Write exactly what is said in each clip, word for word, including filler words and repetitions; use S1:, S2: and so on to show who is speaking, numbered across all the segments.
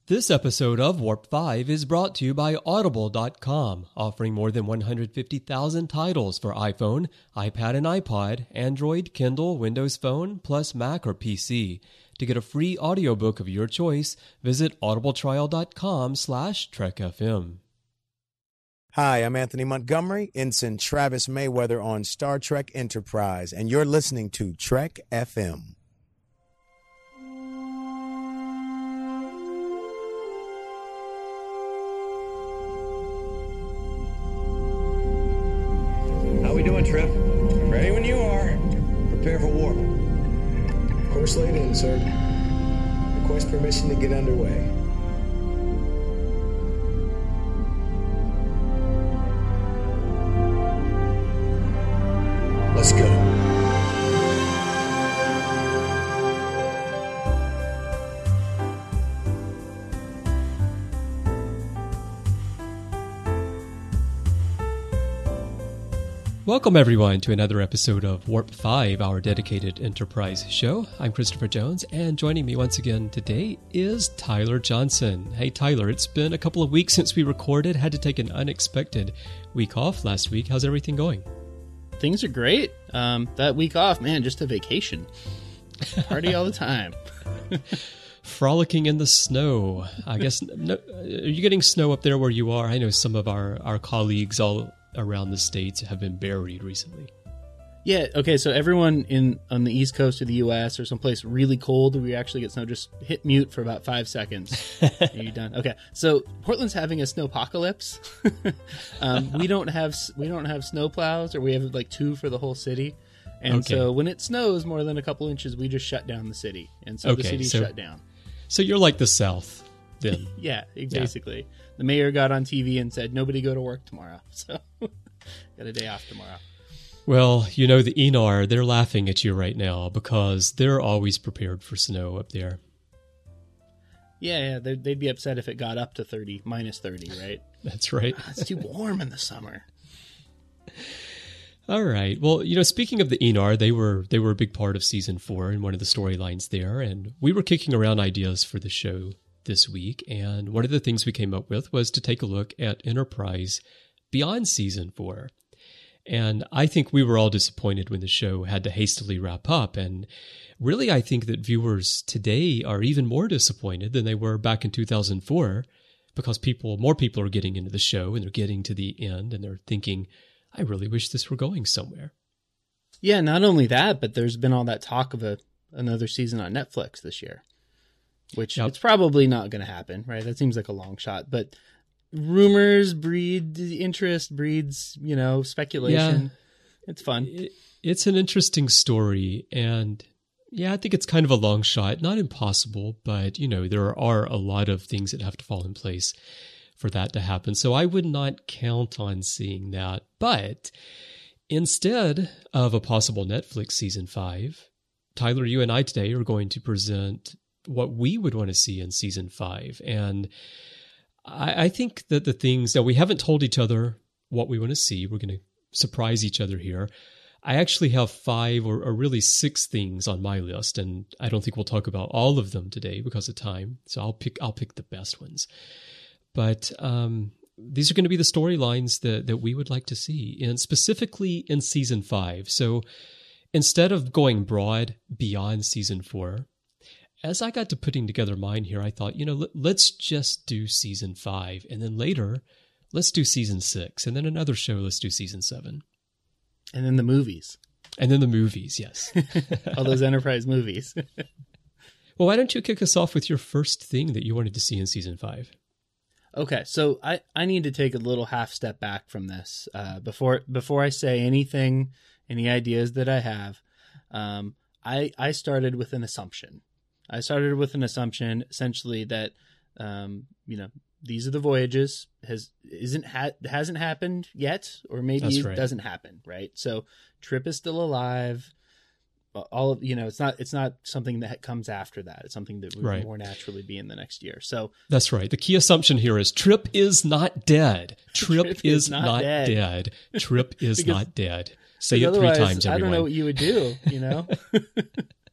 S1: This episode of Warp five is brought to you by Audible dot com, offering more than one hundred fifty thousand titles for iPhone, iPad and iPod, Android, Kindle, Windows Phone, plus Mac or P C. To get a free audiobook of your choice, visit audibletrial dot com slash Trek F M.
S2: Hi, I'm Anthony Montgomery, Ensign Travis Mayweather on Star Trek Enterprise, and you're listening to Trek F M.
S3: How we doing, Trip? Ready when you are. Prepare for warp.
S4: Course laid in, sir. Request permission to get underway. Let's go.
S1: Welcome everyone to another episode of Warp five, our dedicated Enterprise show. I'm Christopher Jones, and joining me once again today is Tyler Johnson. Hey Tyler, it's been a couple of weeks since we recorded, had to take an unexpected week off last week. How's everything going?
S5: Things are great. Um, that week off, man, just a vacation. Party all the time.
S1: Frolicking in the snow. I guess, no, are you getting snow up there where you are? I know some of our, our colleagues all around the States have been buried recently.
S5: Yeah, okay, so everyone in on the East Coast of the U S or someplace really cold where we actually get snow, just hit mute for about five seconds. Are you done? Okay, so Portland's having a snowpocalypse. um, we don't have we don't have snow plows, or we have like two for the whole city. And okay. So when it snows more than a couple inches, we just shut down the city. And so okay, the city's so, shut down.
S1: So you're like the South then.
S5: Yeah, basically. Yeah. The mayor got on T V and said, nobody go to work tomorrow. So got a day off tomorrow.
S1: Well, you know, the E N A R, they're laughing at you right now because they're always prepared for snow up there.
S5: Yeah, yeah, they'd, they'd be upset if it got up to thirty, minus thirty, right?
S1: That's right.
S5: It's too warm in the summer.
S1: All right. Well, you know, speaking of the E N A R, they were they were a big part of season four and one of the storylines there, and we were kicking around ideas for the show this week, and one of the things we came up with was to take a look at Enterprise beyond season four. And I think we were all disappointed when the show had to hastily wrap up, and really I think that viewers today are even more disappointed than they were back in two thousand four, because people, more people are getting into the show and they're getting to the end and they're thinking, I really wish this were going somewhere.
S5: Yeah, not only that, but there's been all that talk of a another season on Netflix this year. Which yep. It's probably not going to happen, right? That seems like a long shot, but rumors breed interest, breeds, you know, speculation. Yeah. It's fun.
S1: It, it's an interesting story, and yeah, I think it's kind of a long shot. Not impossible, but, you know, there are a lot of things that have to fall in place for that to happen. So I would not count on seeing that. But instead of a possible Netflix season five, Tyler, you and I today are going to present what we would want to see in season five. And I, I think that the things that we haven't told each other what we want to see, we're going to surprise each other here. I actually have five or, or really six things on my list, and I don't think we'll talk about all of them today because of time. So I'll pick I'll pick the best ones. But um, these are going to be the storylines that, that we would like to see, and specifically in season five. So instead of going broad beyond season four, as I got to putting together mine here, I thought, you know, let, let's just do season five. And then later, let's do season six. And then another show, let's do season seven.
S5: And then the movies.
S1: And then the movies, yes.
S5: All those Enterprise movies.
S1: Well, why don't you kick us off with your first thing that you wanted to see in season five?
S5: Okay, so I, I need to take a little half step back from this. Uh, before before I say anything, any ideas that I have, um, I I started with an assumption. I started with an assumption, essentially, that um, you know, these are the voyages. Has isn't ha- hasn't happened yet, or maybe
S1: That's
S5: it
S1: right.
S5: doesn't happen, right? So Trip is still alive. All of you know, it's not it's not something that comes after that. It's something that would
S1: right.
S5: more naturally be in the next year. So
S1: that's right. The key assumption here is Trip is not dead. Trip,
S5: Trip
S1: is,
S5: is not,
S1: not
S5: dead.
S1: dead. Trip is
S5: Because-
S1: not dead. Say it three times, everyone.
S5: I don't know what you would do, you know?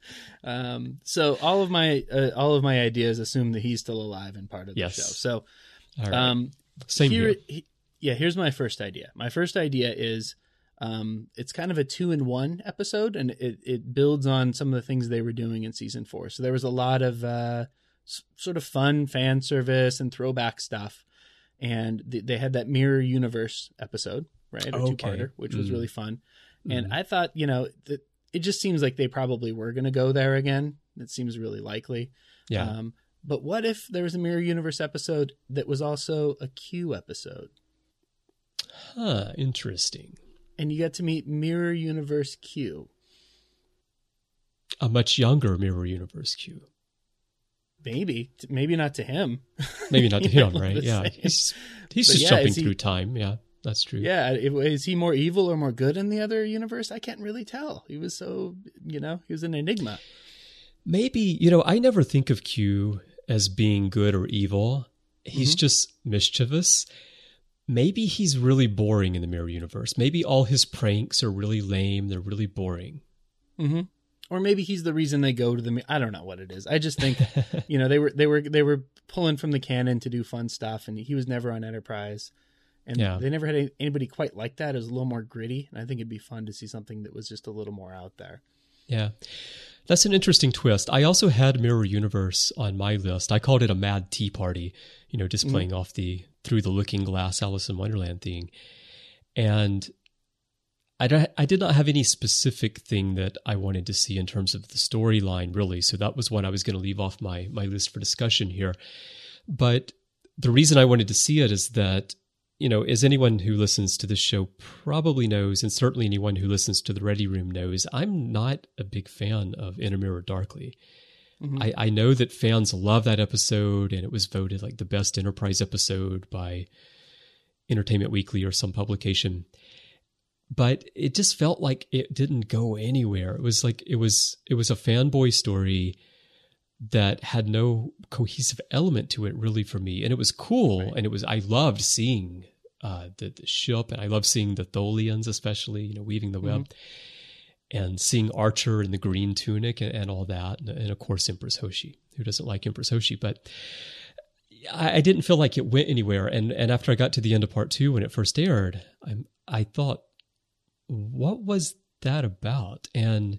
S5: um, so all of my uh, all of my ideas assume that he's still alive and part of the
S1: Yes.
S5: show. So,
S1: All right.
S5: um,
S1: Same here.
S5: he- yeah, here's my first idea. My first idea is um, it's kind of a two in one episode, and it, it builds on some of the things they were doing in season four. So there was a lot of uh, s- sort of fun fan service and throwback stuff, and th- they had that Mirror Universe episode, right, a
S1: Okay.
S5: two-parter, which was
S1: Mm.
S5: really fun. And
S1: Mhm.
S5: I thought, you know, that it just seems like they probably were going to go there again. It seems really likely.
S1: Yeah.
S5: Um, but what if there was a Mirror Universe episode that was also a Q episode?
S1: Huh. Interesting.
S5: And you got to meet Mirror Universe Q.
S1: A much younger Mirror Universe Q.
S5: Maybe, maybe not to him.
S1: Maybe not to
S5: You
S1: him,
S5: know,
S1: right?
S5: the
S1: Yeah.
S5: same.
S1: He's he's
S5: But
S1: just
S5: yeah,
S1: jumping
S5: is he-
S1: through time. Yeah. That's true.
S5: Yeah, it- is he more evil or more good in the other universe? I can't really tell. He was so, you know, he was an enigma.
S1: Maybe, you know, I never think of Q as being good or evil. He's
S5: Mhm.
S1: just mischievous. Maybe he's really boring in the Mirror Universe. Maybe all his pranks are really lame. They're really boring.
S5: Mm-hmm. Or maybe he's the reason they go to the. I don't know what it is. I just think, you know, they were they were they were pulling from the canon to do fun stuff, and he was never on Enterprise, and
S1: Yeah.
S5: they never had any, anybody quite like that. It was a little more gritty, and I think it'd be fun to see something that was just a little more out there.
S1: Yeah. That's an interesting twist. I also had Mirror Universe on my list. I called it a Mad Tea Party, you know, just playing off the Through the Looking Glass Alice in Wonderland thing. And I, don't, I did not have any specific thing that I wanted to see in terms of the storyline, really. So that was one I was going to leave off my, my list for discussion here. But the reason I wanted to see it is that, you know, as anyone who listens to this show probably knows, and certainly anyone who listens to the Ready Room knows, I'm not a big fan of In a Mirror Darkly.
S5: Mm-hmm.
S1: I, I know that fans love that episode, and it was voted like the best Enterprise episode by Entertainment Weekly or some publication. But it just felt like it didn't go anywhere. It was like it was it was a fanboy story that had no cohesive element to it, really, for me. And it was cool,
S5: Right.
S1: and it was I loved seeing uh, the, the ship, and I loved seeing the Tholians, especially, you know, weaving the web, and seeing Archer in the green tunic and, and all that, and, and of course Empress Hoshi. Who doesn't like Empress Hoshi? But I, I didn't feel like it went anywhere. And and after I got to the end of part two when it first aired, I'm I thought, what was that about? And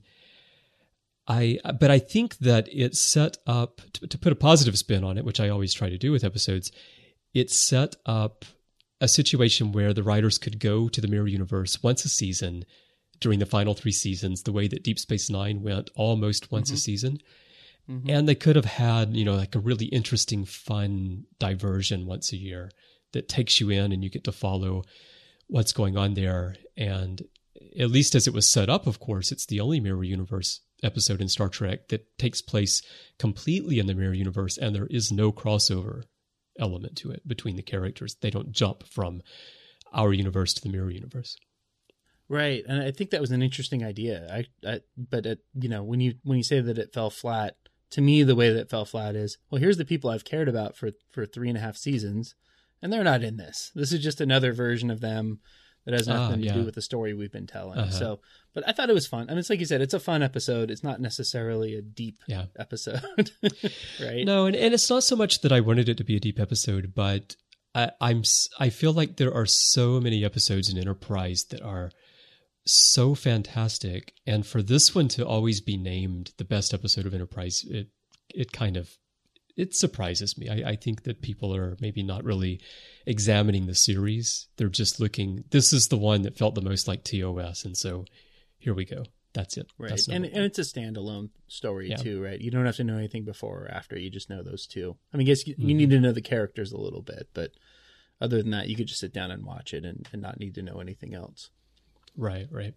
S1: I, but I think that it set up, to, to put a positive spin on it, which I always try to do with episodes, it set up a situation where the writers could go to the Mirror Universe once a season during the final three seasons, the way that Deep Space Nine went almost once
S5: Mm-hmm.
S1: a season.
S5: Mm-hmm.
S1: And they could have had, you know, like a really interesting, fun diversion once a year that takes you in and you get to follow what's going on there. And at least as it was set up, of course, it's the only Mirror Universe episode in Star Trek that takes place completely in the Mirror Universe, and there is no crossover element to it between the characters. They don't jump from our universe to the Mirror Universe.
S5: Right, and I think that was an interesting idea. I, I but it, you know, when you when you say that it fell flat, to me, the way that it fell flat is, well, here's the people I've cared about for for three and a half seasons, and they're not in this. This is just another version of them that has nothing
S1: Ah,
S5: to
S1: yeah.
S5: do with the story we've been telling.
S1: Uh-huh.
S5: So, but I thought it was fun. I mean, it's like you said, it's a fun episode. It's not necessarily a deep
S1: Yeah.
S5: episode, right?
S1: No, and, and it's not so much that I wanted it to be a deep episode, but I, I'm s- I feel like there are so many episodes in Enterprise that are so fantastic, and for this one to always be named the best episode of Enterprise, it it kind of it surprises me. I, I think that people are maybe not really examining the series. They're just looking, this is the one that felt the most like T O S, and so here we go. That's it.
S5: Right,
S1: That's
S5: and
S1: number
S5: and it's a standalone story
S1: Yeah.
S5: too, right? You don't have to know anything before or after. You just know those two. I mean, I guess you,
S1: Mm-hmm.
S5: you need to know the characters a little bit, but other than that, you could just sit down and watch it and, and not need to know anything else.
S1: Right, right.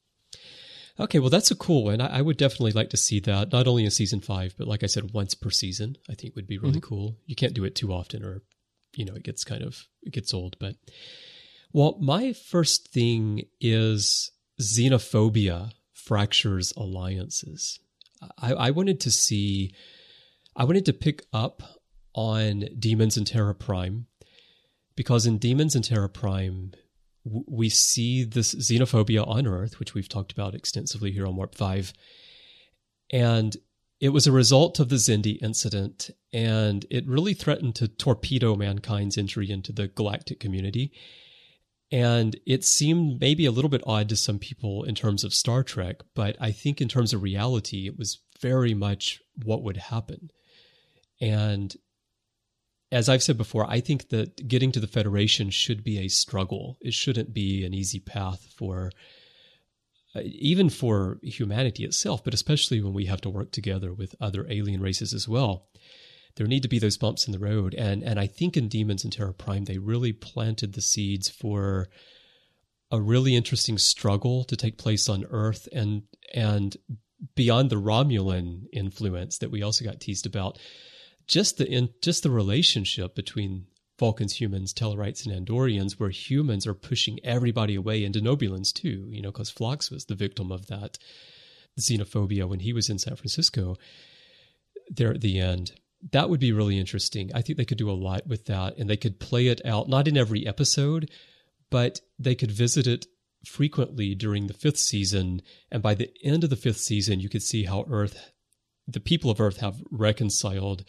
S1: Okay, well, that's a cool one. I, I would definitely like to see that, not only in season five, but like I said, once per season. I think would be really cool. You can't do it too often, or you know, it gets kind of it gets old. But well, my first thing is xenophobia fractures alliances. I, I wanted to see, I wanted to pick up on Demons and Terra Prime, because in Demons and Terra Prime, w- we see this xenophobia on Earth, which we've talked about extensively here on Warp five. And it was a result of the Xindi incident, and it really threatened to torpedo mankind's entry into the galactic community. And it seemed maybe a little bit odd to some people in terms of Star Trek, but I think in terms of reality, it was very much what would happen. And as I've said before, I think that getting to the Federation should be a struggle. It shouldn't be an easy path for, uh, even for humanity itself, but especially when we have to work together with other alien races as well. There need to be those bumps in the road. And and I think in Demons and Terra Prime, they really planted the seeds for a really interesting struggle to take place on Earth, and and beyond the Romulan influence that we also got teased about, just the in, just the relationship between Vulcans, humans, Tellarites, and Andorians, where humans are pushing everybody away, and Denobulans too, you know, because Phlox was the victim of that xenophobia when he was in San Francisco there at the end. That would be really interesting. I think they could do a lot with that, and they could play it out, not in every episode, but they could visit it frequently during the fifth season. And by the end of the fifth season, you could see how Earth, the people of Earth have reconciled.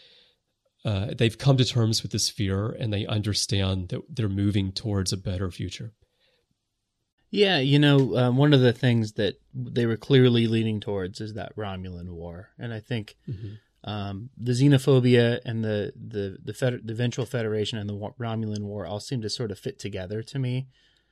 S1: Uh, they've come to terms with this fear, and they understand that they're moving towards a better future.
S5: Yeah, you know, um, one of the things that they were clearly leaning towards is that Romulan war. And I think... Mm-hmm. Um, the xenophobia and the the the, fed- the eventual Federation and the Romulan War all seem to sort of fit together to me,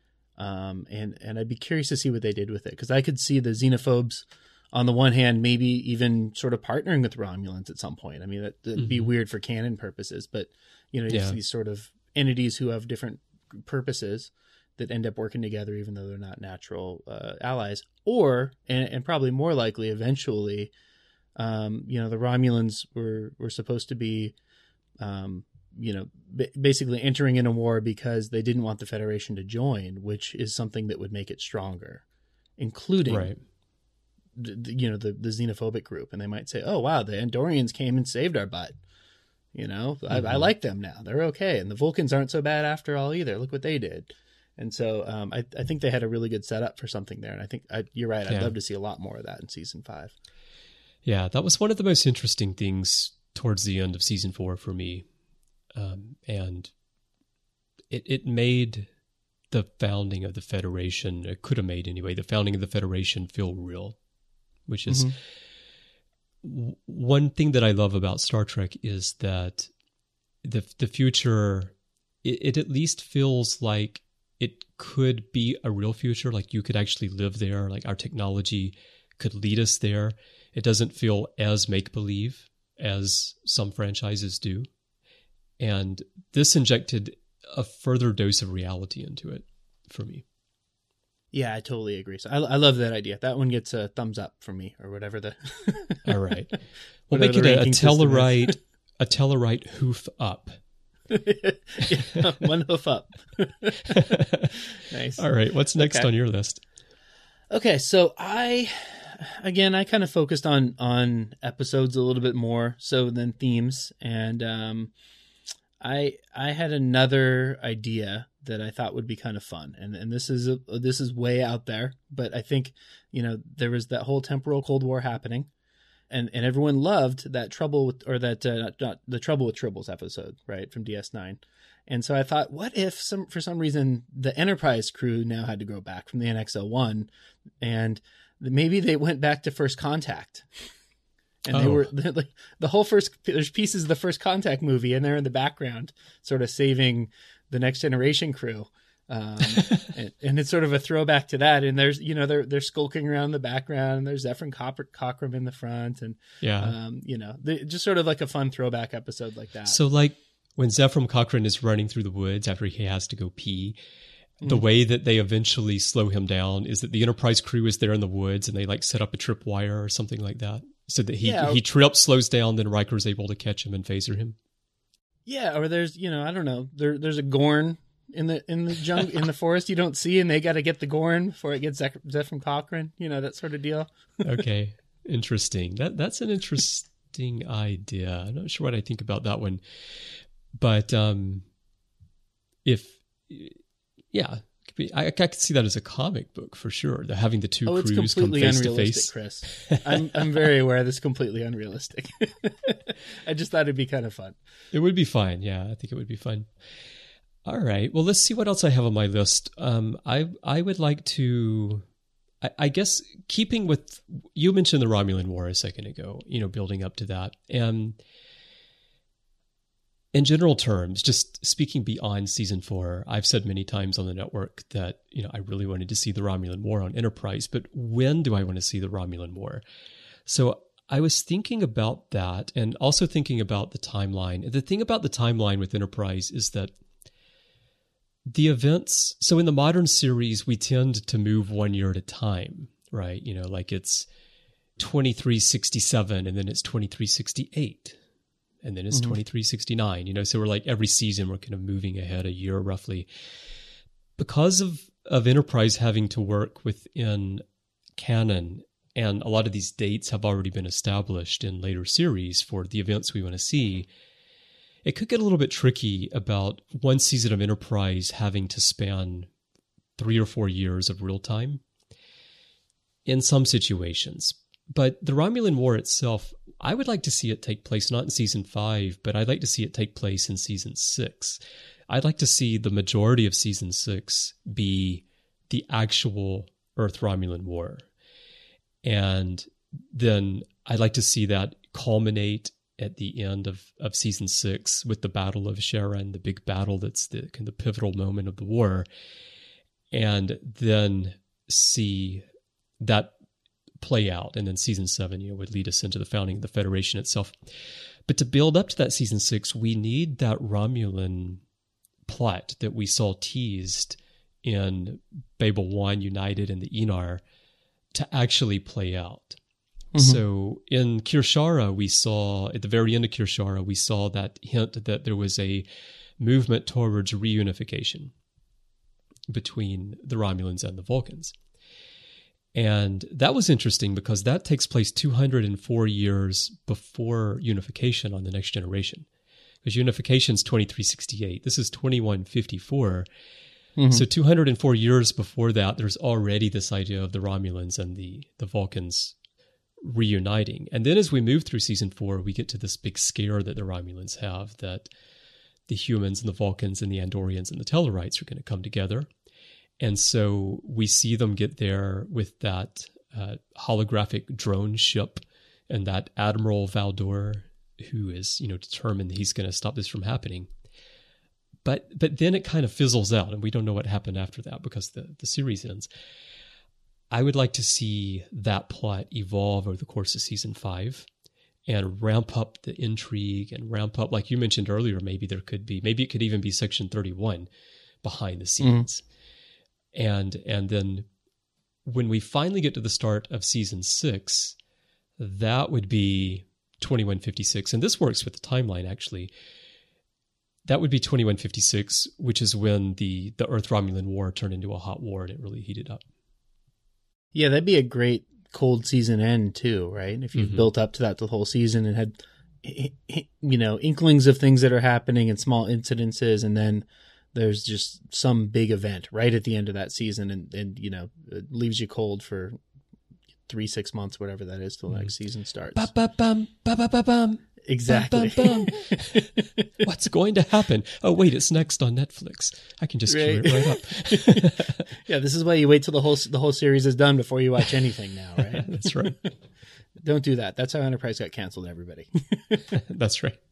S5: um, and and I'd be curious to see what they did with it, because I could see the xenophobes on the one hand maybe even sort of partnering with Romulans at some point. I mean, that, that'd mm-hmm. be weird for canon purposes, but you know, you yeah. see these sort of entities who have different purposes that end up working together even though they're not natural uh, allies, or and, and probably more likely eventually. Um, you know, the Romulans were, were supposed to be, um, you know, b- basically entering in a war because they didn't want the Federation to join, which is something that would make it stronger, including,
S1: right.
S5: the, the, you know, the, the xenophobic group. And they might say, oh, wow, the Andorians came and saved our butt. You know, mm-hmm. I, I like them now. They're okay. And the Vulcans aren't so bad after all either. Look what they did. And so um, I, I think they had a really good setup for something there. And I think I, you're right. I'd yeah. love to see a lot more of that in season five.
S1: Yeah, that was one of the most interesting things towards the end of season four for me. Um, and it it made the founding of the Federation, it could have made anyway, the founding of the Federation feel real, which is mm-hmm. w- one thing that I love about Star Trek is that the the future, it, it at least feels like it could be a real future, like you could actually live there, like our technology could lead us there. It doesn't feel as make-believe as some franchises do. And this injected a further dose of reality into it for me.
S5: Yeah, I totally agree. So I, I love that idea. That one gets a thumbs up from me, or whatever the...
S1: All right. We'll make it a, a Tellarite, a Tellarite hoof up.
S5: Yeah, one hoof up. Nice.
S1: All right. What's next
S5: okay.
S1: on your list?
S5: Okay, so I... Again, I kind of focused on on episodes a little bit more so than themes, and um, I I had another idea that I thought would be kind of fun, and and this is a, this is way out there, but I think you know there was that whole temporal Cold War happening, and and everyone loved that trouble with or that uh, not, not the Trouble with Tribbles episode, right, from D S nine. And so I thought, what if some for some reason the Enterprise crew now had to go back from the N X L one, and maybe they went back to First Contact, and they oh. were like the whole first. There's pieces of the First Contact movie, and they're in the background, sort of saving the Next Generation crew, um, and, and it's sort of a throwback to that. And there's, you know, they're they're skulking around in the background, and there's Zefram Cochrane in the front, and yeah, um, you know, they, just sort of like a fun throwback episode like that.
S1: So, like when Zefram Cochrane is running through the woods after he has to go pee. The way that they eventually slow him down is that the Enterprise crew is there in the woods, and they like set up a tripwire or something like that, so that he yeah. he trips, slows down, then Riker's able to catch him and phaser him.
S5: Yeah, or there's you know I don't know there there's a Gorn in the in the jungle in the forest you don't see, and they got to get the Gorn before it gets Zefram Cochrane. You know, that sort of deal.
S1: Okay, interesting. That that's an interesting idea. I'm not sure what I think about that one, but um, if. Yeah, it could I, I could see that as a comic book for sure. The, having the two
S5: oh,
S1: crews
S5: it's
S1: come
S5: completely
S1: face to
S5: unrealistic,
S1: face.
S5: Chris. I'm I'm very aware this is completely unrealistic. I just thought it'd be kind of fun.
S1: It would be fun. Yeah, I think it would be fun. All right. Well, let's see what else I have on my list. Um, I I would like to, I, I guess, keeping with, you mentioned the Romulan War a second ago, you know, building up to that. And in general terms, just speaking beyond season four, I've said many times on the network that, you know, I really wanted to see the Romulan War on Enterprise, but when do I want to see the Romulan War? So I was thinking about that and also thinking about the timeline. The thing about the timeline with Enterprise is that the events, so in the modern series, we tend to move one year at a time, right? You know, like it's twenty-three sixty-seven and then it's twenty-three sixty-eight. And then it's mm-hmm. twenty-three sixty-nine, you know, so we're like every season we're kind of moving ahead a year roughly. Because of, of Enterprise having to work within canon, and a lot of these dates have already been established in later series for the events we want to see, it could get a little bit tricky about one season of Enterprise having to span three or four years of real time in some situations. But the Romulan War itself, I would like to see it take place not in season five, but I'd like to see it take place in season six. I'd like to see the majority of season six be the actual Earth-Romulan War. And then I'd like to see that culminate at the end of, of season six with the Battle of Sharon, the big battle that's the kind of pivotal moment of the war. And then see that play out, and then season seven, you know, would lead us into the founding of the Federation itself. But to build up to that season six, we need that Romulan plot that we saw teased in Babel one, United, and the Enar to actually play out. Mm-hmm. So in Kirshara, we saw, at the very end of Kirshara, we saw that hint that there was a movement towards reunification between the Romulans and the Vulcans. And that was interesting because that takes place two hundred four years before unification on the Next Generation. Because unification is twenty-three sixty-eight. This is twenty-one fifty-four. Mm-hmm. So two hundred four years before that, there's already this idea of the Romulans and the, the Vulcans reuniting. And then as we move through season four, we get to this big scare that the Romulans have, that the humans and the Vulcans and the Andorians and the Tellarites are going to come together. And so we see them get there with that uh, holographic drone ship and that Admiral Valdor, who is, you know, determined that he's going to stop this from happening. But but then it kind of fizzles out, and we don't know what happened after that because the, the series ends. I would like to see that plot evolve over the course of season five and ramp up the intrigue and ramp up, like you mentioned earlier, maybe there could be, maybe it could even be Section thirty-one behind the scenes. Mm. And and then when we finally get to the start of season six, that would be twenty-one fifty-six. And this works with the timeline, actually. That would be twenty-one fifty-six, which is when the, the Earth-Romulan War turned into a hot war and it really heated up.
S5: Yeah, that'd be a great cold season end, too, right? If you've mm-hmm. built up to that the whole season and had, you know, inklings of things that are happening and small incidences, and then there's just some big event right at the end of that season, and, and you know, it leaves you cold for three, six months, whatever that is, till the next season starts.
S1: Ba-ba-bum, ba-ba-ba-bum,
S5: exactly.
S1: Ba-ba-bum. What's going to happen? Oh, wait, it's next on Netflix. I can just
S5: right.
S1: cue it right
S5: up. Yeah, this is why you wait till the whole the whole series is done before you watch anything now, right?
S1: That's right.
S5: Don't do that. That's how Enterprise got canceled, everybody.
S1: That's right.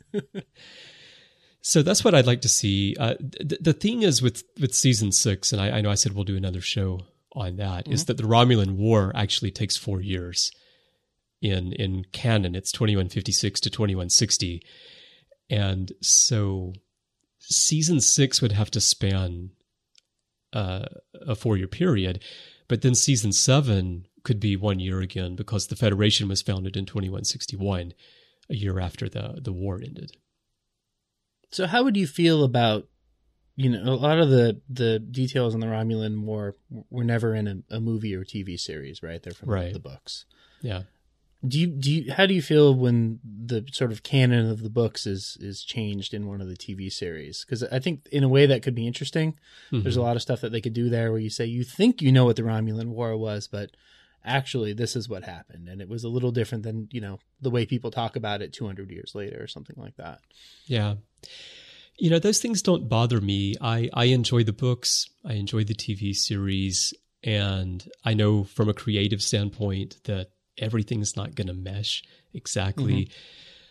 S1: So that's what I'd like to see. Uh, th- the thing is with, with season six, and I, I know I said we'll do another show on that, mm-hmm. is that the Romulan War actually takes four years. In in canon, it's twenty-one fifty-six to twenty-one sixty. And so season six would have to span uh, a four-year period, but then season seven could be one year again because the Federation was founded in twenty-one sixty-one, a year after the, the war ended.
S5: So how would you feel about, you know, a lot of the, the details on the Romulan War were never in a, a movie or T V series, right? They're from
S1: right.
S5: the books.
S1: Yeah.
S5: Do you do you, how do you feel when the sort of canon of the books is is changed in one of the T V series? Because I think in a way that could be interesting. Mm-hmm. There's a lot of stuff that they could do there where you say you think you know what the Romulan War was, but actually this is what happened, and it was a little different than, you know, the way people talk about it two hundred years later or something like that.
S1: Yeah. You know, those things don't bother me. I, I enjoy the books. I enjoy the T V series. And I know from a creative standpoint that everything's not going to mesh exactly. Mm-hmm.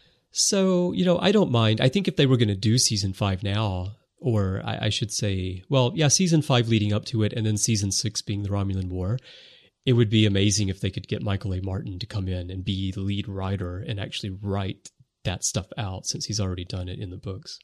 S1: So, you know, I don't mind. I think if they were going to do season five now, or I, I should say, well, yeah, season five leading up to it, and then season six being the Romulan War, it would be amazing if they could get Michael A. Martin to come in and be the lead writer and actually write that stuff out, since he's already done it in the books.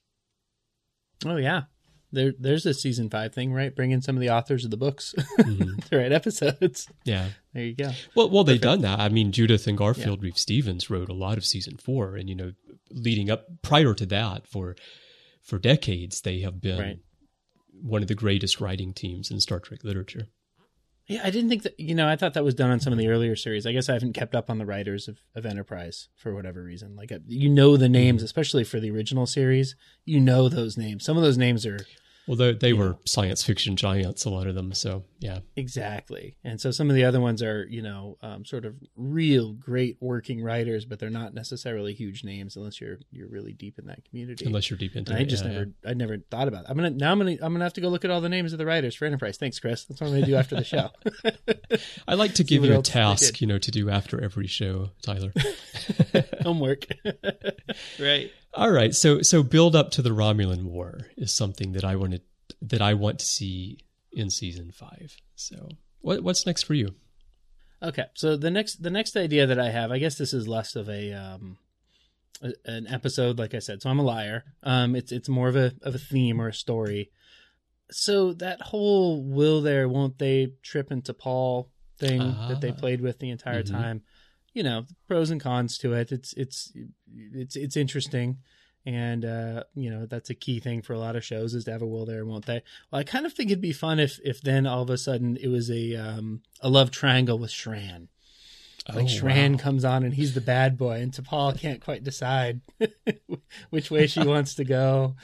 S5: Oh, yeah. There, there's a season five thing, right? Bring in some of the authors of the books mm-hmm. to write episodes.
S1: Yeah.
S5: There you go.
S1: Well, well, they've done that. I mean, Judith and Garfield yeah. Reeve Stevens wrote a lot of season four, and, you know, leading up prior to that for, for decades, they have been right. one of the greatest writing teams in Star Trek literature.
S5: Yeah, I didn't think that, you know, I thought that was done on some of the earlier series. I guess I haven't kept up on the writers of, of Enterprise for whatever reason. Like, you know the names, especially for the original series, you know those names. Some of those names are...
S1: Well, they, they were
S5: know. science
S1: fiction giants, a lot of them. So, yeah.
S5: Exactly. And so some of the other ones are, you know, um, sort of real great working writers, but they're not necessarily huge names unless you're you're really deep in that community.
S1: Unless you're deep into
S5: and
S1: it.
S5: I just
S1: yeah,
S5: never,
S1: yeah.
S5: I never thought about it. I'm gonna now. I'm gonna I'm gonna have to go look at all the names of the writers for Enterprise. Thanks, Chris. That's what I'm gonna do after the show.
S1: I like to give you a task, you know, to do after every show, Tyler.
S5: Homework. Right.
S1: All right. So so build up to the Romulan War is something that I wanted that I want to see in season five. So what what's next for you?
S5: Okay. So the next the next idea that I have, I guess this is less of a um a, an episode, like I said. So I'm a liar. Um it's it's more of a of a theme or a story. So that whole will there, won't they trip into Paul thing uh-huh. that they played with the entire mm-hmm. time. You know, pros and cons to it. It's it's it's it's interesting, and uh, you know, that's a key thing for a lot of shows is to have a will there, won't they? Well, I kind of think it'd be fun if if then all of a sudden it was a um, a love triangle with Shran. Like oh, Shran wow. comes on and he's the bad boy, and T'Pol can't quite decide which way she wants to go.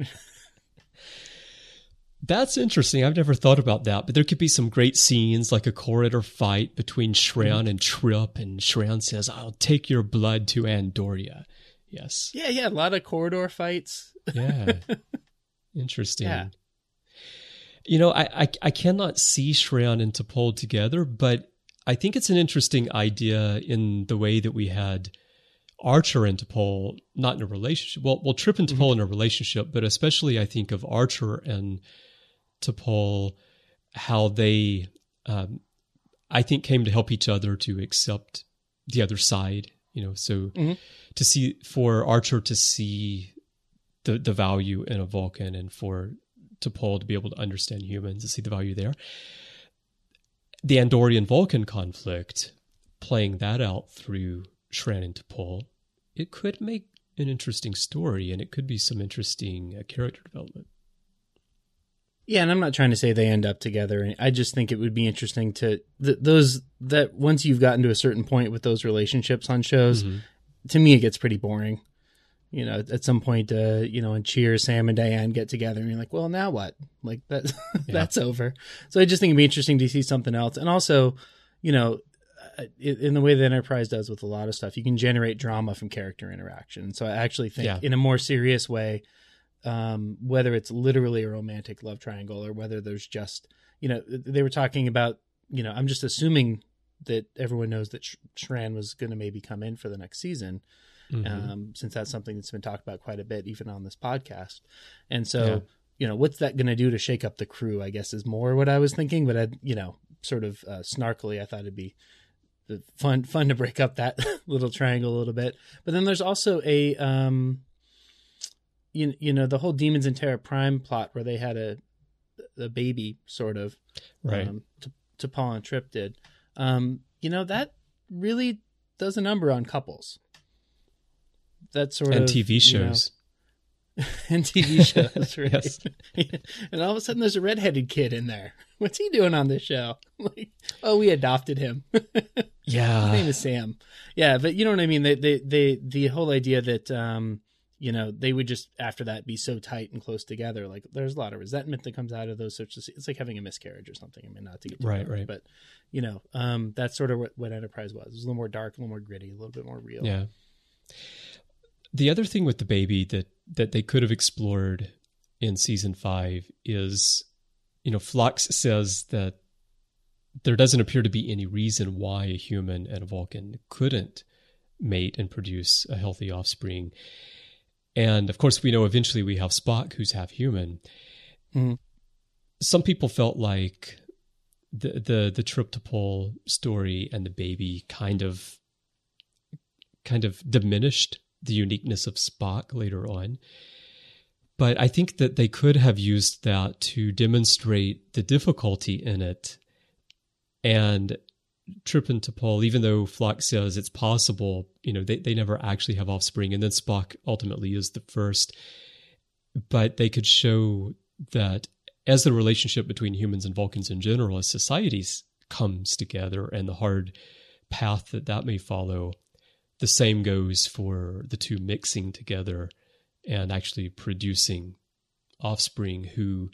S1: That's interesting. I've never thought about that, but there could be some great scenes, like a corridor fight between Shran mm-hmm. and Trip, and Shran says, "I'll take your blood to Andoria." Yes.
S5: Yeah, yeah, a lot of corridor fights.
S1: Yeah. Interesting.
S5: Yeah.
S1: You know, I, I I cannot see Shran and T'Pol together, but I think it's an interesting idea in the way that we had Archer and T'Pol not in a relationship. Well, well, Trip and T'Pol mm-hmm. in a relationship, but especially I think of Archer and T'Pol, how they, um, I think, came to help each other to accept the other side. You know, so mm-hmm. to see for Archer to see the the value in a Vulcan, and for T'Pol to be able to understand humans and see the value there. The Andorian Vulcan conflict, playing that out through Shran and T'Pol, it could make an interesting story, and it could be some interesting uh, character development.
S5: Yeah, and I'm not trying to say they end up together. I just think it would be interesting to th- those that once you've gotten to a certain point with those relationships on shows, mm-hmm. to me it gets pretty boring. You know, at some point, uh, you know, in Cheers, Sam and Diane get together, and you're like, well, now what? Like that, yeah. that's over. So I just think it'd be interesting to see something else, and also, you know, in the way that Enterprise does with a lot of stuff, you can generate drama from character interaction. So I actually think yeah. in a more serious way, um, whether it's literally a romantic love triangle or whether there's just, you know, they were talking about, you know, I'm just assuming that everyone knows that Sh- Shran was going to maybe come in for the next season, mm-hmm. um, since that's something that's been talked about quite a bit, even on this podcast. And so, yeah. you know, what's that going to do to shake up the crew, I guess, is more what I was thinking. But I, you know, sort of uh, snarkily, I thought it'd be fun fun to break up that little triangle a little bit. But then there's also a um you, you know the whole Demons in Terra Prime plot where they had a a baby sort of
S1: right
S5: um to, to Paul and Trip did um you know that really does a number on couples, that sort
S1: and
S5: of
S1: T V shows,
S5: you know, and T V shows, right?
S1: Yes.
S5: And all of a sudden there's a redheaded kid in there. What's he doing on this show? Like, oh, we adopted him.
S1: Yeah.
S5: His name is Sam. Yeah, but you know what I mean? They, they, they, the whole idea that, um, you know, they would just, after that, be so tight and close together. Like, there's a lot of resentment that comes out of those sorts of, it's like having a miscarriage or something. I mean, not to get too
S1: Right,
S5: dark,
S1: right.
S5: but, you know, um, that's sort of what, what Enterprise was. It was a little more dark, a little more gritty, a little bit more real.
S1: Yeah. The other thing with the baby that, that they could have explored in season five is, you know, Phlox says that there doesn't appear to be any reason why a human and a Vulcan couldn't mate and produce a healthy offspring. And of course, we know eventually we have Spock, who's half human.
S5: Mm-hmm.
S1: Some people felt like the the the trip to pole story and the baby kind of kind of diminished the uniqueness of Spock later on. But I think that they could have used that to demonstrate the difficulty in it. And Trippin to Pole, even though Phlox says it's possible, you know, they, they never actually have offspring. And then Spock ultimately is the first. But they could show that as the relationship between humans and Vulcans in general, as societies comes together and the hard path that that may follow, the same goes for the two mixing together and actually producing offspring who,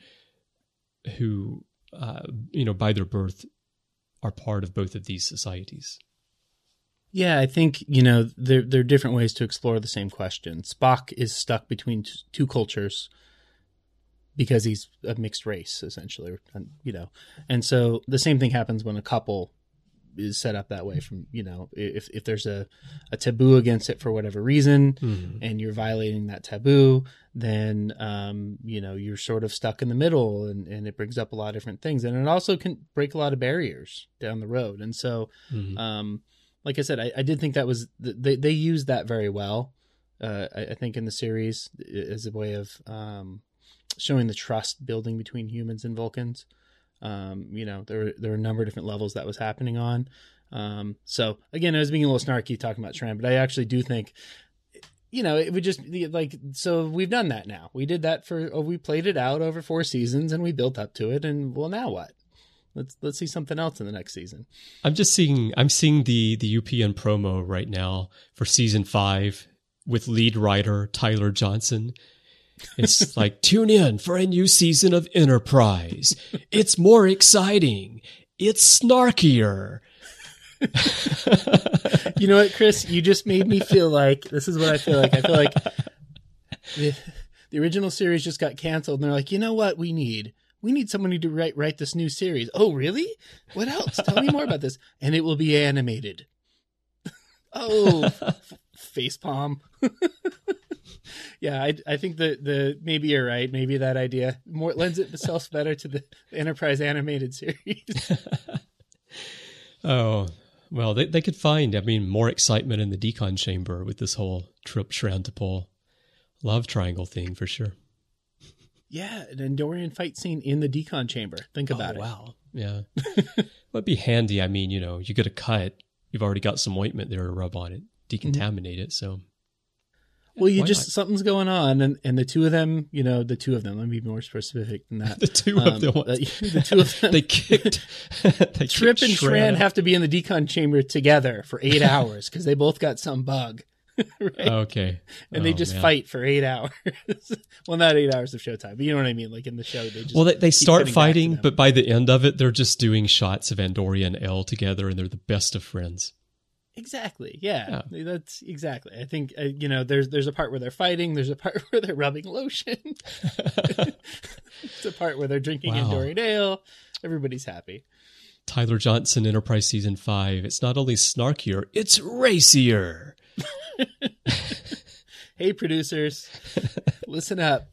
S1: who uh, you know, by their birth are part of both of these societies.
S5: Yeah, I think, you know, there, there are different ways to explore the same question. Spock is stuck between t- two cultures because he's a mixed race, essentially, you know. And so the same thing happens when a couple is set up that way from, you know, if, if there's a, a taboo against it for whatever reason, mm-hmm. and you're violating that taboo, then, um, you know, you're sort of stuck in the middle, and, and it brings up a lot of different things. And it also can break a lot of barriers down the road. And so, mm-hmm. um, like I said, I, I did think that was, they, they used that very well. Uh, I, I think in the series as a way of, um, showing the trust building between humans and Vulcans. Um, you know, there, there were a number of different levels that was happening on. Um, so again, I was being a little snarky talking about Shran, but I actually do think, you know, it would just be like, so we've done that now. We did that for, oh, we played it out over four seasons and we built up to it. And well, now what? Let's, let's see something else in the next season.
S1: I'm just seeing, I'm seeing the, the U P N promo right now for season five with lead writer Tyler Johnson. It's like, tune in for a new season of Enterprise. It's more exciting. It's snarkier.
S5: You know what, Chris? You just made me feel like, this is what I feel like. I feel like the, the original series just got canceled, and they're like, you know what we need? We need somebody to write, write this new series. Oh, really? What else? Tell me more about this. And it will be animated. Oh, f- facepalm. Yeah, I, I think that the maybe you're right. Maybe that idea more lends itself better to the Enterprise animated series.
S1: Oh, well, they they could find, I mean, more excitement in the decon chamber with this whole Trip Shran to Pole love triangle thing for sure.
S5: Yeah, an Andorian fight scene in the decon chamber. Think about
S1: oh,
S5: it.
S1: Wow. Yeah. It'd be handy. I mean, you know, you get a cut, you've already got some ointment there to rub on it, decontaminate mm-hmm. it. So.
S5: Well, you Why just, not? Something's going on, and, and the two of them, you know, the two of them, let me be more specific than that.
S1: the two um, of them.
S5: The, the two of them.
S1: they kicked. they
S5: Trip
S1: kicked
S5: and
S1: Shran
S5: Shran have to be in the decon chamber together for eight hours because they both got some bug. Right?
S1: Okay.
S5: And
S1: oh,
S5: they just
S1: man.
S5: fight for eight hours. Well, not eight hours of showtime, but you know what I mean? Like in the show, they just.
S1: Well, they, they start fighting, but by the end of it, they're just doing shots of Andoria and Elle together, and they're the best of friends.
S5: Exactly. Yeah, yeah, that's exactly. I think uh, you know. There's there's a part where they're fighting. There's a part where they're rubbing lotion. It's a part where they're drinking
S1: wow.
S5: Andorian ale. Everybody's happy.
S1: Tyler Johnson, Enterprise season five. It's not only snarkier, it's racier.
S5: Hey, producers, listen up.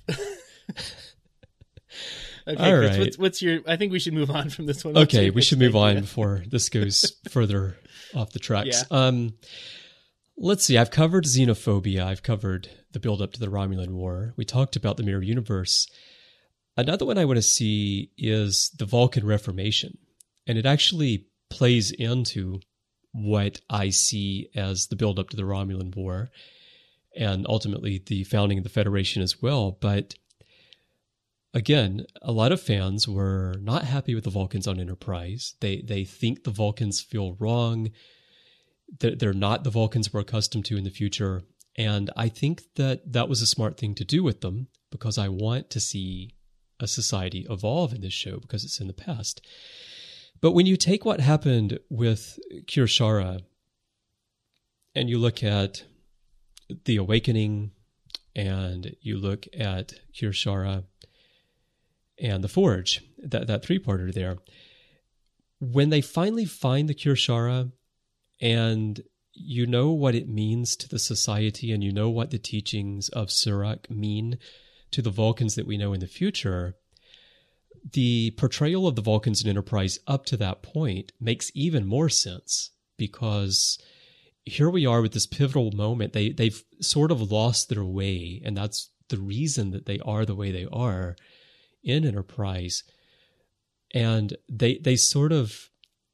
S5: Okay,
S1: All
S5: Chris,
S1: right.
S5: what's, what's your? I think we should move on from this one.
S1: Okay, we should move on before this goes further off the tracks.
S5: Yeah.
S1: Um, let's see. I've covered xenophobia. I've covered the build-up to the Romulan War. We talked about the Mirror Universe. Another one I want to see is the Vulcan Reformation, and it actually plays into what I see as the build-up to the Romulan War, and ultimately the founding of the Federation as well. But again, a lot of fans were not happy with the Vulcans on Enterprise. They they think the Vulcans feel wrong They're, they're not the Vulcans we're accustomed to in the future. And I think that that was a smart thing to do with them, because I want to see a society evolve in this show because it's in the past. But when you take what happened with Kir'Shara and you look at the Awakening and you look at Kir'Shara and the Forge, that, that three-parter there, when they finally find the Kir'Shara and you know what it means to the society and you know what the teachings of Surak mean to the Vulcans that we know in the future, the portrayal of the Vulcans in Enterprise up to that point makes even more sense, because here we are with this pivotal moment. They, they've sort of lost their way, and that's the reason that they are the way they are in Enterprise. And they they sort of,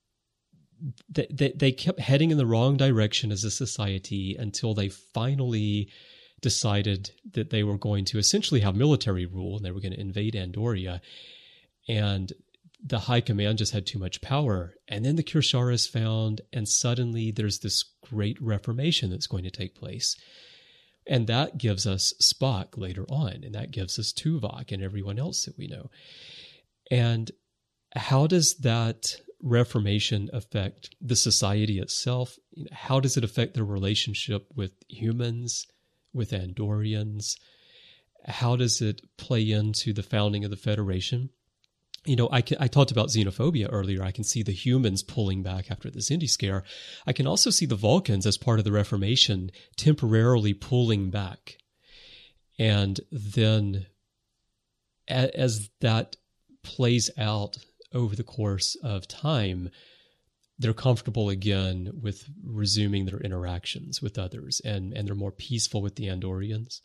S1: they, they, they kept heading in the wrong direction as a society until they finally decided that they were going to essentially have military rule and they were going to invade Andoria. And the high command just had too much power. And then the Kir'Shara is found, and suddenly there's this great reformation that's going to take place. And that gives us Spock later on, and that gives us Tuvok and everyone else that we know. And how does that reformation affect the society itself? How does it affect their relationship with humans, with Andorians? How does it play into the founding of the Federation? You know, I, can, I talked about xenophobia earlier. I can see the humans pulling back after the Xindi scare. I can also see the Vulcans, as part of the Reformation, temporarily pulling back. And then a, as that plays out over the course of time, they're comfortable again with resuming their interactions with others, and, and they're more peaceful with the Andorians.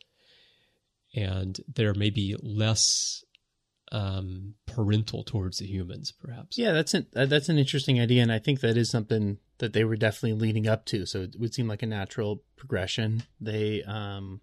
S1: And they're maybe less um, parental towards the humans, perhaps.
S5: Yeah, that's an, that's an interesting idea, and I think that is something that they were definitely leading up to, so it would seem like a natural progression. They, um,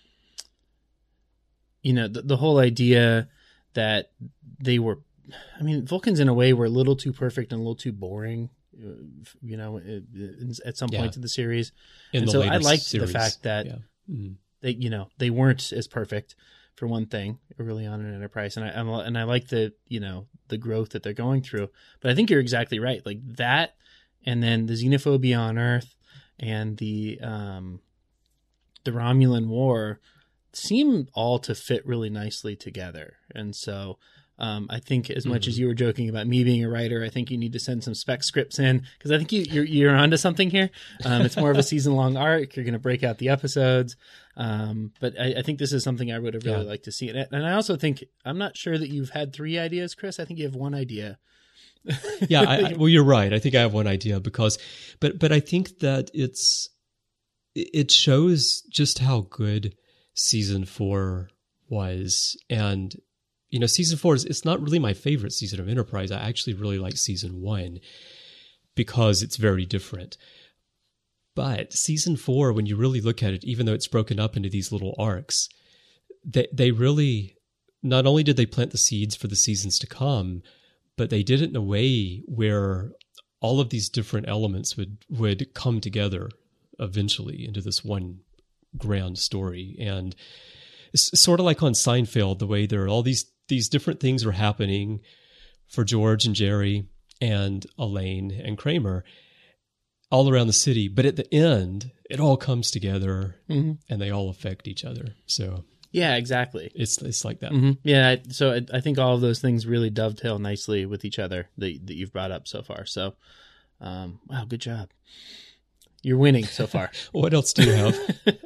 S5: you know, the, the whole idea that they were, I mean, Vulcans in a way were a little too perfect and a little too boring, you know, at some point yeah. in the series.
S1: In
S5: and
S1: the
S5: so I liked
S1: series.
S5: the fact that
S1: yeah. mm-hmm.
S5: they, you know, they weren't as perfect, for one thing, early on in Enterprise. And I, I'm, and I like the, you know, the growth that they're going through, but I think you're exactly right. Like that, and then the xenophobia on Earth and the, um, the Romulan War seem all to fit really nicely together. And so, Um, I think as much mm-hmm. as you were joking about me being a writer, I think you need to send some spec scripts in, because I think you, you're you're onto something here. Um, it's more of a season long arc. You're going to break out the episodes, um, but I, I think this is something I would have really yeah. liked to see. And, and I also think, I'm not sure that you've had three ideas, Chris. I think you have one idea.
S1: yeah, I, I, well, you're right. I think I have one idea because, but but I think that it's it shows just how good season four was. And you know, season four is, it's not really my favorite season of Enterprise. I actually really like season one because it's very different. But season four, when you really look at it, even though it's broken up into these little arcs, they, they really, not only did they plant the seeds for the seasons to come, but they did it in a way where all of these different elements would, would come together eventually into this one grand story. And it's sort of like on Seinfeld, the way there are all these these different things are happening for George and Jerry and Elaine and Kramer all around the city. But at the end, it all comes together mm-hmm. and they all affect each other. So
S5: yeah, exactly.
S1: It's it's like that.
S5: Mm-hmm. Yeah. So I, I think all of those things really dovetail nicely with each other that, that you've brought up so far. So, um, wow, good job. You're winning so far.
S1: What else do you have?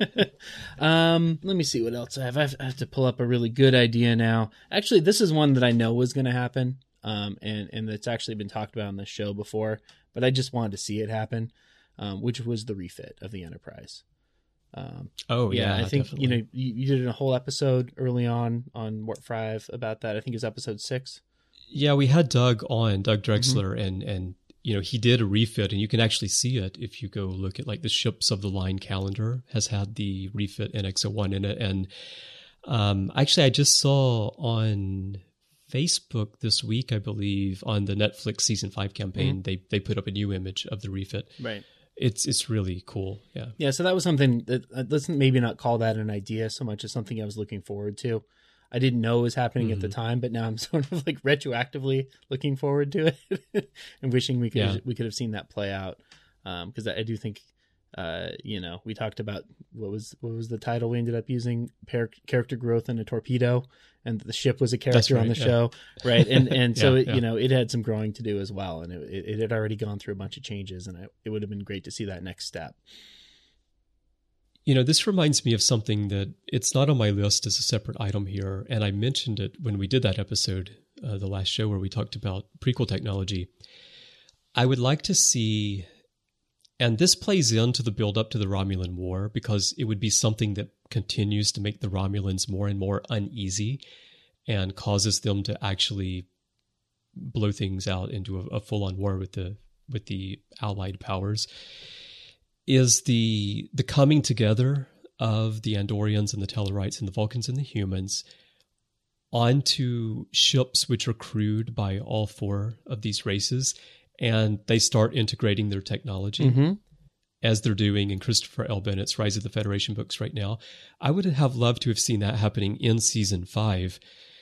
S5: um, let me see what else I have. I have. I have to pull up a really good idea now. Actually, this is one that I know was going to happen, um, and, and it's actually been talked about on the show before, but I just wanted to see it happen, um, which was the refit of the Enterprise. Um,
S1: oh,
S5: yeah.
S1: yeah
S5: I think,
S1: definitely.
S5: you know, you, you did a whole episode early on on Warp five about that. I think it was episode six.
S1: Yeah, we had Doug on, Doug Drexler,
S5: mm-hmm. and,
S1: and you know, he did a refit, and you can actually see it if you go look at like the Ships of the Line calendar has had the refit N X oh one in it. And um, actually, I just saw on Facebook this week, I believe, on the Netflix season five campaign, mm-hmm. they they put up a new image of the refit.
S5: Right.
S1: it's it's really cool. Yeah.
S5: Yeah, so that was something that, uh, let's maybe not call that an idea so much as something I was looking forward to. I didn't know it was happening mm-hmm. at the time, but now I'm sort of like retroactively looking forward to it and wishing we could yeah. we could have seen that play out. Because um, I, I do think, uh, you know, we talked about what was what was the title we ended up using, Par- character growth in a torpedo, and the ship was a character right, on the yeah. show, right? And and yeah, so it, yeah. you know, it had some growing to do as well, and it, it had already gone through a bunch of changes, and it, it would have been great to see that next step.
S1: You know, this reminds me of something that it's not on my list as a separate item here, and I mentioned it when we did that episode, uh, the last show where we talked about prequel technology. I would like to see, and this plays into the build-up to the Romulan War, because it would be something that continues to make the Romulans more and more uneasy and causes them to actually blow things out into a, a full-on war with the with the Allied powers. Is the the coming together of the Andorians and the Tellarites and the Vulcans and the humans onto ships which are crewed by all four of these races, and they start integrating their technology mm-hmm. as they're doing in Christopher L. Bennett's Rise of the Federation books right now. I would have loved to have seen that happening in season five,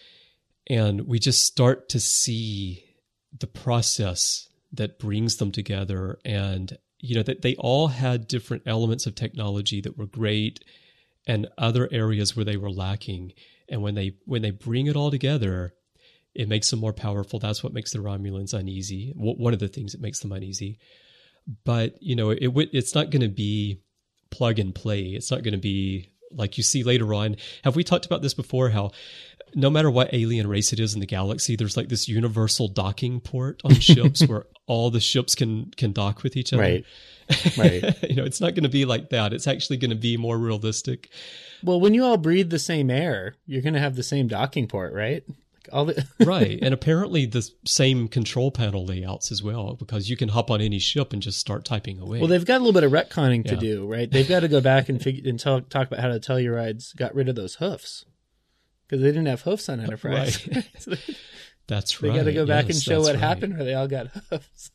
S1: and we just start to see the process that brings them together. And you know, that they all had different elements of technology that were great and other areas where they were lacking. And when they when they bring it all together, it makes them more powerful. That's what makes the Romulans uneasy. One of the things that makes them uneasy. But, you know, it it's not going to be plug and play. It's not going to be like you see later on. Have we talked about this before? How no matter what alien race it is in the galaxy, there's like this universal docking port on ships where all the ships can can dock with each other.
S5: Right. Right.
S1: You know, it's not going to be like that. It's actually going to be more realistic.
S5: Well, when you all breathe the same air, you're going to have the same docking port, right? Like all the
S1: right. And apparently the same control panel layouts as well, because you can hop on any ship and just start typing away.
S5: Well, they've got a little bit of retconning to
S1: Yeah.
S5: do, right? They've got to go back and figure and talk, talk about how the Tellurides got rid of those hoofs. Because they didn't have hoofs on Enterprise.
S1: Right.
S5: So they,
S1: That's
S5: they
S1: right.
S5: got to go back
S1: Yes,
S5: and show
S1: that's
S5: what
S1: right.
S5: happened where they all got hoofs.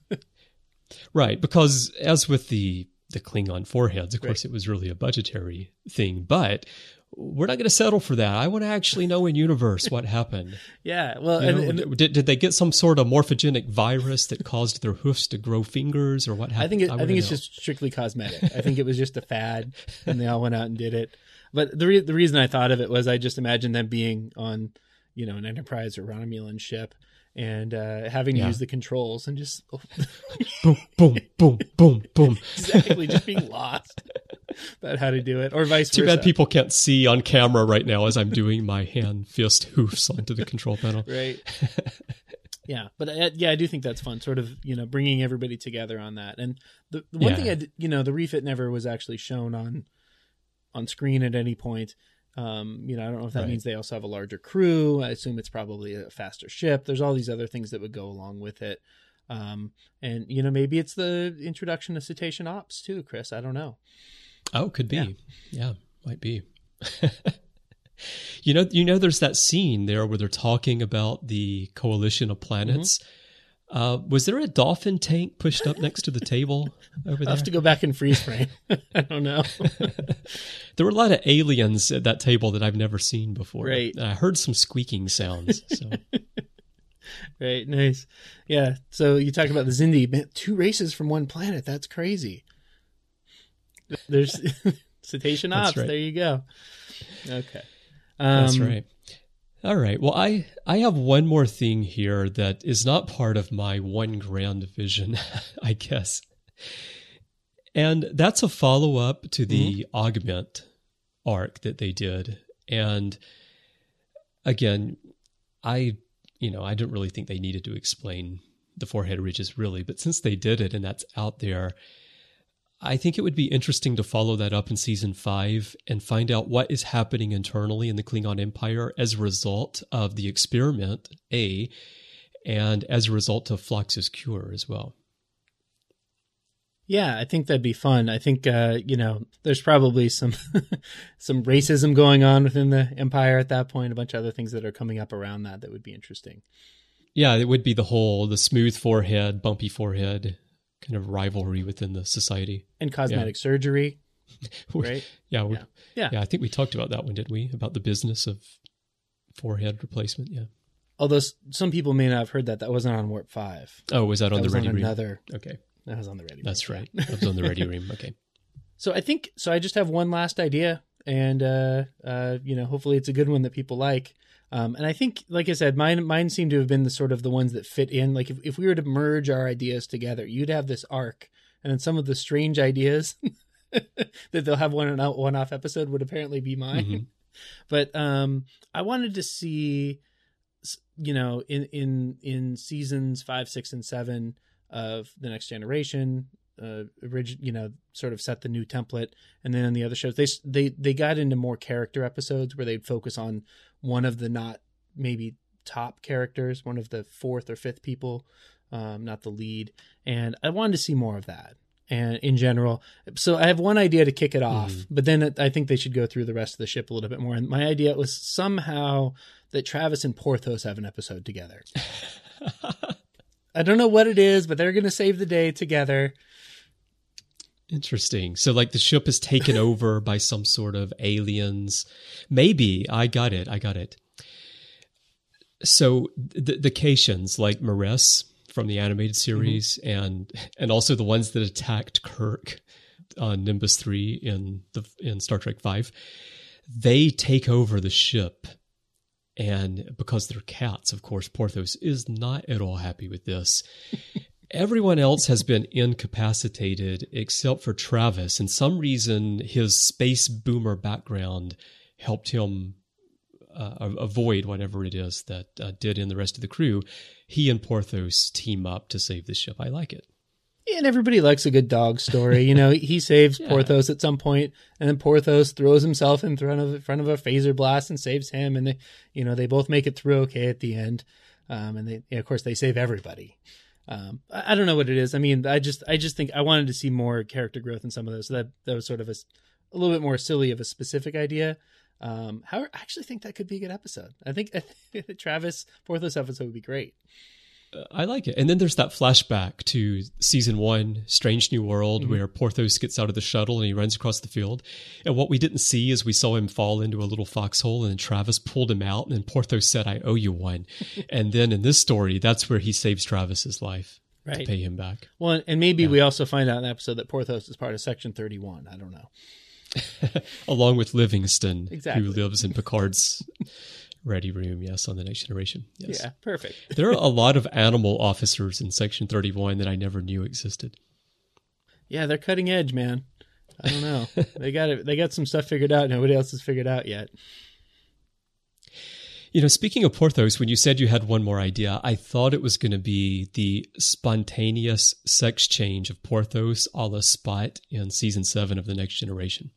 S1: Right, because as with the the Klingon foreheads, of course,
S5: Right.
S1: it was really a budgetary thing, but we're not going to settle for that. I want to actually know in universe what happened.
S5: Yeah, well,
S1: You
S5: and,
S1: know,
S5: and
S1: did did they get some sort of morphogenic virus that caused their hoofs to grow fingers, or what happened?
S5: I think it, I,
S1: wanna
S5: think it's
S1: know.
S5: just strictly cosmetic. I think it was just a fad, and they all went out and did it. But the re- the reason I thought of it was I just imagined them being on, you know, an Enterprise or Romulan ship and uh, having to
S1: Yeah.
S5: use the controls and just
S1: boom, boom, boom, boom, boom.
S5: exactly just being lost about how to do it, or vice
S1: Too
S5: versa.
S1: bad people can't see on camera right now as I'm doing my hand fist hoofs onto the control panel.
S5: Right. Yeah, but I, yeah, I do think that's fun, sort of, you know, bringing everybody together on that. And the, the one
S1: Yeah.
S5: thing I, did- you know, the refit never was actually shown on on screen at any point. Um, you know, I don't know if that
S1: Right.
S5: means they also have a larger crew. I assume it's probably a faster ship. There's all these other things that would go along with it. Um, and, you know, maybe it's the introduction of Cetacean Ops too, Chris. I don't know.
S1: Oh, could be.
S5: Yeah.
S1: Yeah, might be. You know, you know, there's that scene there where they're talking about the coalition of planets.
S5: Mm-hmm.
S1: Uh, was there a dolphin tank pushed up next to the table over
S5: I'll
S1: there?
S5: have to go back and freeze frame. I don't know.
S1: There were a lot of aliens at that table that I've never seen before.
S5: Right.
S1: I heard some squeaking sounds. So
S5: Right, nice. Yeah, so you talk about the Xindi, man, two races from one planet. That's crazy. There's Cetacean
S1: That's
S5: Ops.
S1: right.
S5: There you go. Okay. Um,
S1: that's right. All right. Well, I, I have one more thing here that is not part of my one grand vision, I guess. And that's a follow-up to the
S5: Mm-hmm.
S1: Augment arc that they did. And again, I, you know, I didn't really think they needed to explain the forehead ridges really, but since they did it and that's out there, I think it would be interesting to follow that up in season five and find out what is happening internally in the Klingon Empire as a result of the experiment, A, and as a result of Phlox's cure as well.
S5: Yeah, I think that'd be fun. I think, uh, you know, there's probably some some racism going on within the Empire at that point, a bunch of other things that are coming up around that that would be interesting.
S1: Yeah, it would be the whole, the smooth forehead, bumpy forehead kind of rivalry within the society.
S5: And cosmetic yeah. surgery, right?
S1: yeah,
S5: yeah,
S1: yeah, yeah. I think we talked about that one, didn't we? About the business of forehead replacement. Yeah.
S5: Although some people may not have heard that. That wasn't on Warp Five.
S1: Oh, was that on
S5: that
S1: the
S5: was
S1: Ready
S5: on
S1: Room?
S5: Another.
S1: Okay,
S5: that was on the Ready Room.
S1: That's right. That was on the Ready Room. Okay.
S5: So I think so. I just have one last idea, and uh, uh, you know, hopefully it's a good one that people like. Um, and I think, like I said, mine mine seem to have been the sort of the ones that fit in. Like if, if we were to merge our ideas together, you'd have this arc, and then some of the strange ideas that they'll have one one off episode would apparently be mine. Mm-hmm. But um, I wanted to see, you know, in in in seasons five, six, and seven of The Next Generation, uh, origin, you know, sort of set the new template, and then in the other shows, they they they got into more character episodes where they'd focus on one of the not maybe top characters, one of the fourth or fifth people, um, not the lead. And I wanted to see more of that. And in general, so I have one idea to kick it off, mm. but then I think they should go through the rest of the ship a little bit more. And my idea was somehow that Travis and Porthos have an episode together. I don't know what it is, but they're going to save the day together.
S1: Interesting. So like the ship is taken over by some sort of aliens. Maybe. I got it. I got it. So the, the Caitians, like Maris from the animated series, mm-hmm. and and also the ones that attacked Kirk on Nimbus three in the in Star Trek five, they take over the ship. And because they're cats, of course, Porthos is not at all happy with this. Everyone else has been incapacitated except for Travis. And some reason, his space boomer background helped him uh, avoid whatever it is that uh, did in the rest of the crew. He and Porthos team up to save the ship. I like it.
S5: And everybody likes a good dog story. You know, he saves yeah. Porthos at some point, and then Porthos throws himself in front of in front of a phaser blast and saves him. And they, you know, they both make it through okay at the end. Um, and they, yeah, of course, they save everybody. Um, I, I don't know what it is. I mean, I just, I just think I wanted to see more character growth in some of those. So that that was sort of a, a little bit more silly of a specific idea. Um, however, I actually think that could be a good episode. I think, I think the Travis Porthos episode would be great.
S1: I like it. And then there's that flashback to season one, Strange New World, mm-hmm. where Porthos gets out of the shuttle and he runs across the field. And what we didn't see is we saw him fall into a little foxhole, and then Travis pulled him out, and then Porthos said, "I owe you one." And then in this story, that's where he saves Travis's life right. to pay him back.
S5: Well, and maybe yeah. we also find out in the episode that Porthos is part of Section thirty-one. I don't know.
S1: Along with Livingston,
S5: exactly.
S1: who lives in Picard's Ready Room, yes, on The Next Generation. Yes.
S5: Yeah, perfect.
S1: There are a lot of animal officers in Section thirty-one that I never knew existed.
S5: Yeah, they're cutting edge, man. I don't know. they got it. They got some stuff figured out. Nobody else has figured out yet.
S1: You know, speaking of Porthos, when you said you had one more idea, I thought it was going to be the spontaneous sex change of Porthos a la Spot in season seven of The Next Generation.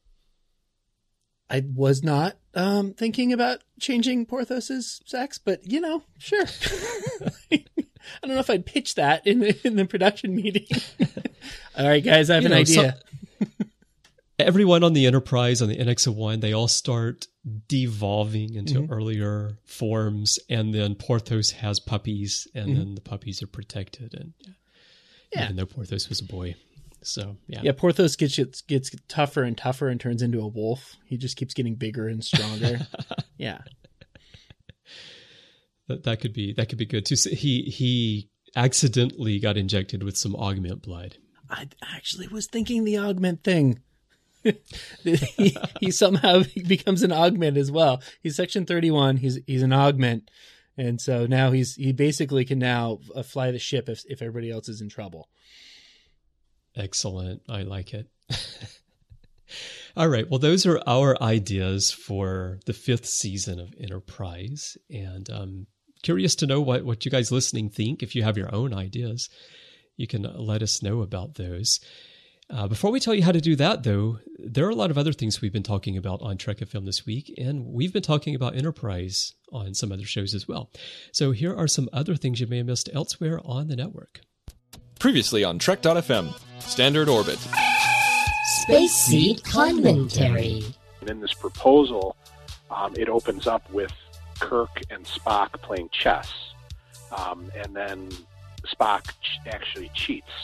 S5: I was not um, thinking about changing Porthos's sex, but, you know, sure. I don't know if I'd pitch that in the, in the production meeting. All right, guys, I have you an know, idea.
S1: So, everyone on the Enterprise, on the N X O one, they all start devolving into mm-hmm. earlier forms, and then Porthos has puppies, and mm-hmm. then the puppies are protected. And yeah. even though Porthos was a boy. So yeah,
S5: yeah. Porthos gets gets tougher and tougher and turns into a wolf. He just keeps getting bigger and stronger. yeah,
S1: that that could be that could be good too. So he he accidentally got injected with some augment blood.
S5: I actually was thinking the augment thing. he, he somehow becomes an augment as well. He's Section thirty-one. He's he's an augment, and so now he's he basically can now uh, fly the ship if if everybody else is in trouble.
S1: Excellent. I like it. All right. Well, those are our ideas for the fifth season of Enterprise. And I'm curious to know what, what you guys listening think. If you have your own ideas, you can let us know about those. Uh, before we tell you how to do that, though, there are a lot of other things we've been talking about on Trek F M this week, and we've been talking about Enterprise on some other shows as well. So here are some other things you may have missed elsewhere on the network.
S6: Previously on Trek dot F M, Standard Orbit.
S7: Space Seed Commentary.
S8: And in this proposal, um, it opens up with Kirk and Spock playing chess. Um, and then Spock ch- actually cheats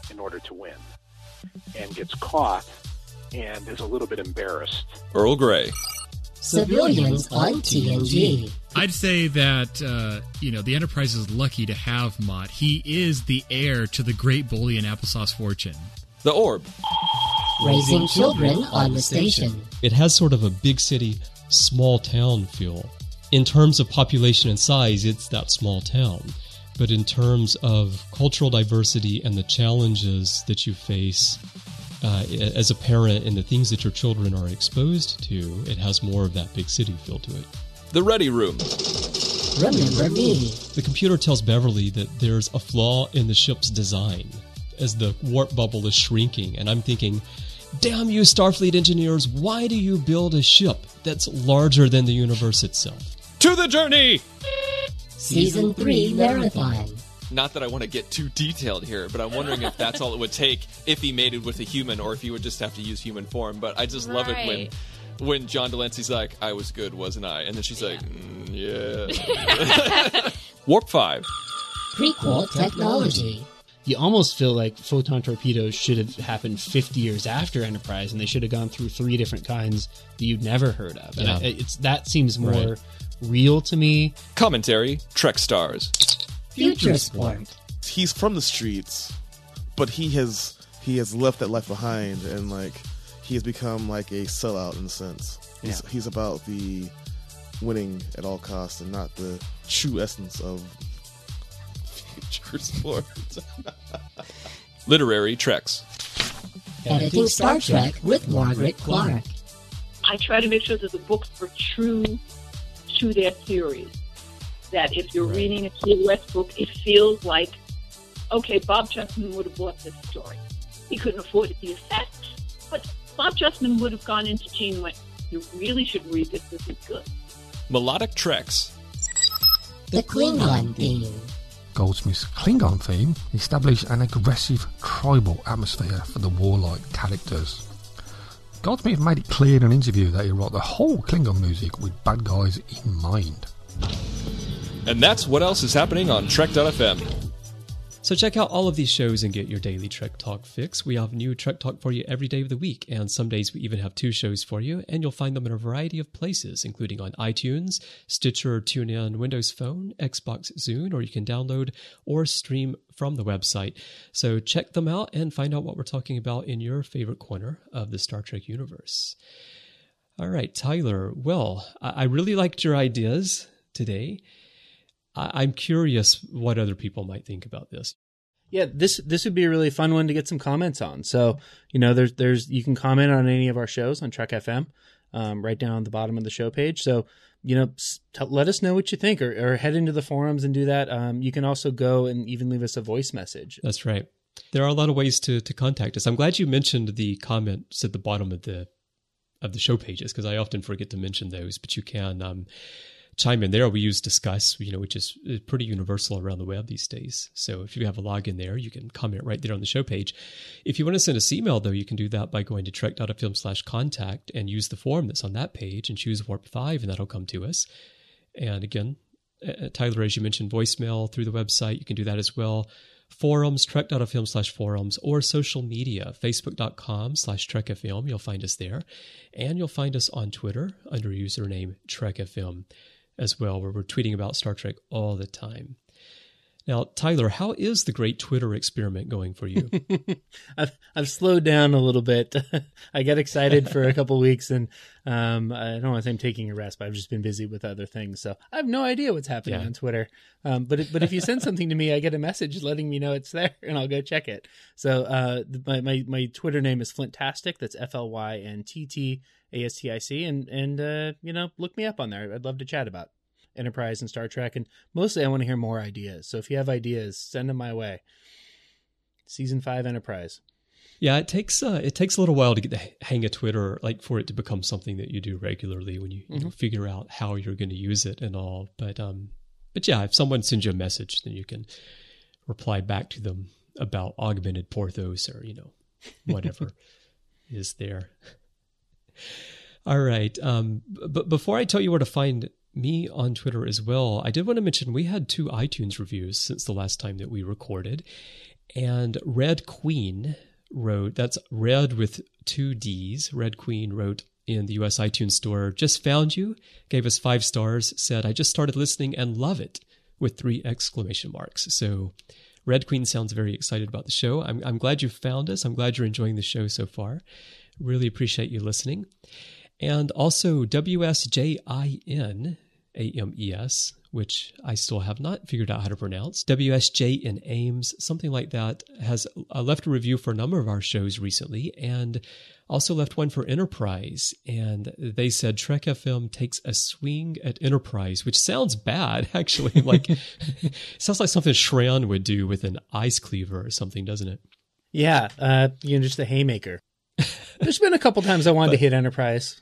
S8: in order to win, and gets caught and is a little bit embarrassed.
S6: Earl Grey.
S7: Civilians on T N G.
S9: I'd say that, uh, you know, the Enterprise is lucky to have Mott. He is the heir to the great Bully and applesauce fortune.
S6: The Orb.
S7: Raising children on the station.
S1: It has sort of a big city, small town feel. In terms of population and size, it's that small town. But in terms of cultural diversity and the challenges that you face uh, as a parent and the things that your children are exposed to, it has more of that big city feel to it.
S6: The Ready Room.
S7: Remember me.
S1: The computer tells Beverly that there's a flaw in the ship's design as the warp bubble is shrinking. And I'm thinking, damn you Starfleet engineers, why do you build a ship that's larger than the universe itself?
S6: To the journey!
S7: Season three Marathon.
S6: Not that I want to get too detailed here, but I'm wondering if that's all it would take if he mated with a human or if he would just have to use human form. But I just love it when when John Delancey's like, I was good, wasn't I? And then she's like, mm, yeah. Warp five.
S7: Prequel technology.
S5: You almost feel like photon torpedoes should have happened fifty years after Enterprise, and they should have gone through three different kinds that you'd never heard of. And
S1: Yeah.
S5: I, it's that seems more
S1: Right.
S5: real to me.
S6: Commentary, Trek Stars.
S7: Future Sport.
S10: He's from the streets, but he has he has left that life behind, and like he has become like a sellout in a sense. He's
S5: Yeah.
S10: he's about the winning at all costs and not the true essence of future sport.
S6: Literary Treks.
S7: Editing Star Trek with Margaret Clark.
S11: I try to make sure that the books are true to their series. That if you're
S1: Right.
S11: reading a T O S book, it feels like, okay, Bob Justman would have bought this story. He couldn't afford the effects, but Bob Justman would have gone into Janeway. You really should read this. This is good.
S6: Melodic Treks.
S7: The Klingon theme.
S12: Goldsmith's Klingon theme established an aggressive tribal atmosphere for the warlike characters. Goldsmith made it clear in an interview that he wrote the whole Klingon music with bad guys in mind.
S6: And that's what else is happening on Trek dot f m.
S1: So check out all of these shows and get your daily Trek Talk fix. We have new Trek Talk for you every day of the week, and some days we even have two shows for you, and you'll find them in a variety of places, including on iTunes, Stitcher, TuneIn, Windows Phone, Xbox Zune, or you can download or stream from the website. So check them out and find out what we're talking about in your favorite corner of the Star Trek universe. All right, Tyler. Well, I I really liked your ideas today. I- I'm curious what other people might think about this.
S5: Yeah, this this would be a really fun one to get some comments on. So, you know, there's there's you can comment on any of our shows on Trek F M, um, right down at the bottom of the show page. So, you know, s- t- let us know what you think, or, or head into the forums and do that. Um, you can also go and even leave us a voice message.
S1: That's right. There are a lot of ways to to contact us. I'm glad you mentioned the comments at the bottom of the of the show pages, because I often forget to mention those. But you can um, chime in there. We use Discuss, you know, which is pretty universal around the web these days. So if you have a login there, you can comment right there on the show page. If you want to send us email, though, you can do that by going to trek dot f m slash contact and use the form that's on that page and choose Warp five, and that'll come to us. And again, uh, Tyler, as you mentioned, voicemail through the website. You can do that as well. Forums, trek dot f m slash forums, or social media, facebook dot com slash trek f m. You'll find us there. And you'll find us on Twitter under username Trek F M as well, where we're tweeting about Star Trek all the time. Now, Tyler, how is the great Twitter experiment going for you?
S5: I've I've slowed down a little bit. I get excited for a couple weeks, and um, I don't want to say I'm taking a rest, but I've just been busy with other things, so I have no idea what's happening
S1: Yeah.
S5: on Twitter. Um, but it, but if you send something to me, I get a message letting me know it's there, and I'll go check it. So uh, my my my Twitter name is Flintastic. That's F L Y N T T A S T I C, and and uh, you know, look me up on there. I'd love to chat about Enterprise and Star Trek, and mostly I want to hear more ideas. So if you have ideas, send them my way. Season five Enterprise.
S1: Yeah, it takes uh, it takes a little while to get the hang of Twitter, like for it to become something that you do regularly when you, you know, figure out how you're going to use it and all. But um, but yeah, if someone sends you a message, then you can reply back to them about augmented Porthos or you know whatever is there. All right, um, but before I tell you where to find me on Twitter as well, I did want to mention we had two iTunes reviews since the last time that we recorded. And Red Queen wrote, that's Red with two D's, Red Queen wrote in the U S iTunes store, just found you, gave us five stars, said, I just started listening and love it, with three exclamation marks. So Red Queen sounds very excited about the show. I'm, I'm glad you found us. I'm glad you're enjoying the show so far. Really appreciate you listening. And also W S J I N A M E S, which I still have not figured out how to pronounce. W S J in Ames, something like that, has uh, left a review for a number of our shows recently, and also left one for Enterprise. And they said Trek F M takes a swing at Enterprise, which sounds bad, actually. Like sounds like something Shran would do with an ice cleaver or something, doesn't it?
S5: Yeah, uh, you know, just a haymaker. There's been a couple times I wanted but, to hit Enterprise.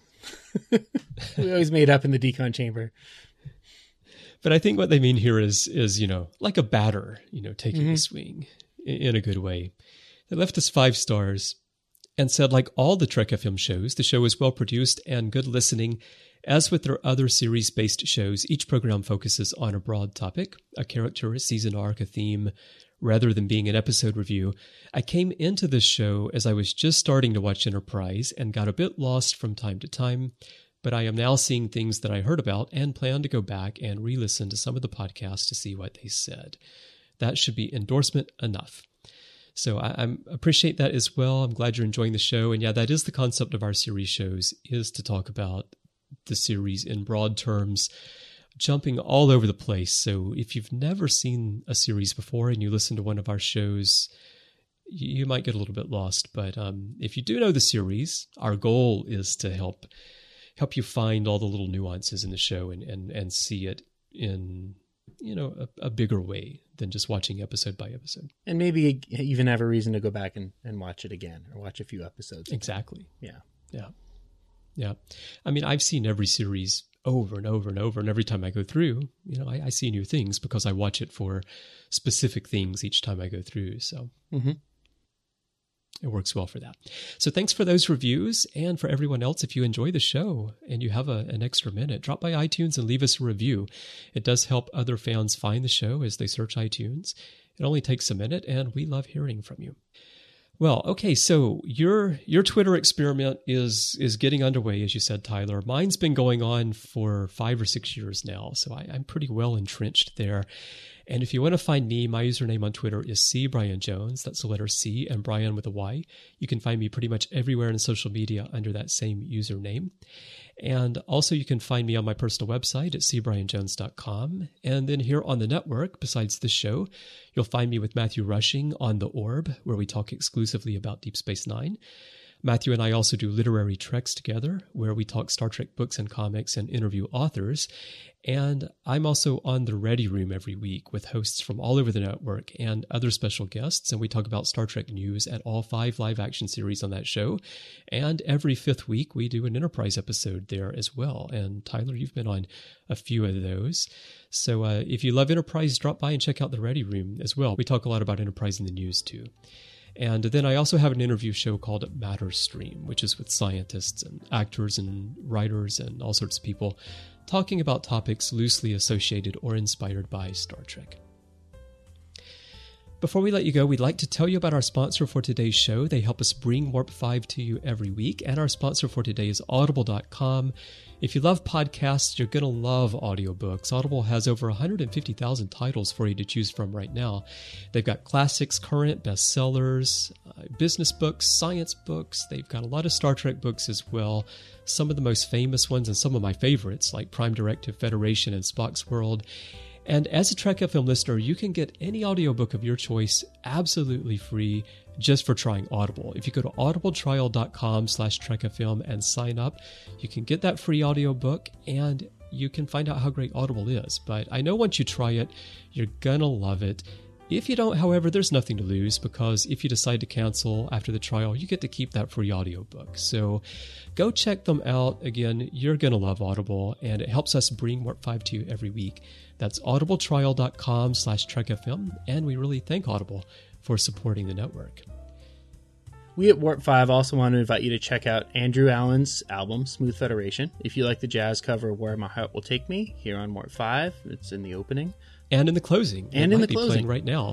S5: We always made up in the decon chamber.
S1: But I think what they mean here is, is you know, like a batter, you know, taking
S5: Mm-hmm.
S1: a swing in a good way. They left us five stars and said, like all the Trek F M shows, the show is well produced and good listening. As with their other series-based shows, each program focuses on a broad topic, a character, a season arc, a theme, rather than being an episode review. I came into this show as I was just starting to watch Enterprise and got a bit lost from time to time, but I am now seeing things that I heard about and plan to go back and re-listen to some of the podcasts to see what they said. That should be endorsement enough. So I I'm, appreciate that as well. I'm glad you're enjoying the show. And yeah, that is the concept of our series shows, is to talk about the series in broad terms, jumping all over the place. So if you've never seen a series before and you listen to one of our shows, you, you might get a little bit lost. But um, if you do know the series, our goal is to help help you find all the little nuances in the show and, and, and see it in, you know, a, a bigger way than just watching episode by episode.
S5: And maybe even have a reason to go back and, and watch it again or watch a few episodes.
S1: Exactly.
S5: Yeah.
S1: Yeah. Yeah. I mean, I've seen every series over and over and over. And every time I go through, you know, I, I see new things because I watch it for specific things each time I go through. So
S5: mm-hmm.
S1: It works well for that. So thanks for those reviews. And for everyone else, if you enjoy the show and you have a, an extra minute, drop by iTunes and leave us a review. It does help other fans find the show as they search iTunes. It only takes a minute, and we love hearing from you. Well, okay, so your your Twitter experiment is is getting underway, as you said, Tyler. Mine's been going on for five or six years now, so I, I'm pretty well entrenched there. And if you want to find me, my username on Twitter is C Brian Jones. That's the letter C and Brian with a Y. You can find me pretty much everywhere in social media under that same username. And also you can find me on my personal website at c brian jones dot com. And then here on the network, besides this show, you'll find me with Matthew Rushing on The Orb, where we talk exclusively about Deep Space Nine. Matthew and I also do Literary Treks together, where we talk Star Trek books and comics and interview authors. And I'm also on The Ready Room every week with hosts from all over the network and other special guests. And we talk about Star Trek news at all five live action series on that show. And every fifth week, we do an Enterprise episode there as well. And Tyler, you've been on a few of those. So uh, if you love Enterprise, drop by and check out The Ready Room as well. We talk a lot about Enterprise in the news too. And then I also have an interview show called Matter Stream, which is with scientists and actors and writers and all sorts of people talking about topics loosely associated or inspired by Star Trek. Before we let you go, we'd like to tell you about our sponsor for today's show. They help us bring Warp five to you every week, and our sponsor for today is audible dot com. If you love podcasts, you're going to love audiobooks. Audible has over one hundred fifty thousand titles for you to choose from right now. They've got classics, current, bestsellers, uh, business books, science books. They've got a lot of Star Trek books as well. Some of the most famous ones and some of my favorites, like Prime Directive, Federation, and Spock's World. And as a Trek F M listener, you can get any audiobook of your choice absolutely free just for trying Audible. If you go to audible trial dot com slash Trek F M and sign up, you can get that free audiobook and you can find out how great Audible is. But I know once you try it, you're gonna love it. If you don't, however, there's nothing to lose, because if you decide to cancel after the trial, you get to keep that free audiobook. So go check them out. Again, you're going to love Audible, and it helps us bring Warp five to you every week. That's audible trial dot com slash Trek F M, and we really thank Audible for supporting the network.
S5: We at Warp five also want to invite you to check out Andrew Allen's album, Smooth Federation. If you like the jazz cover of Where My Heart Will Take Me, here on Warp five, it's in the opening.
S1: And in the closing.
S5: And
S1: it
S5: in
S1: might
S5: the
S1: be
S5: closing.
S1: playing right now.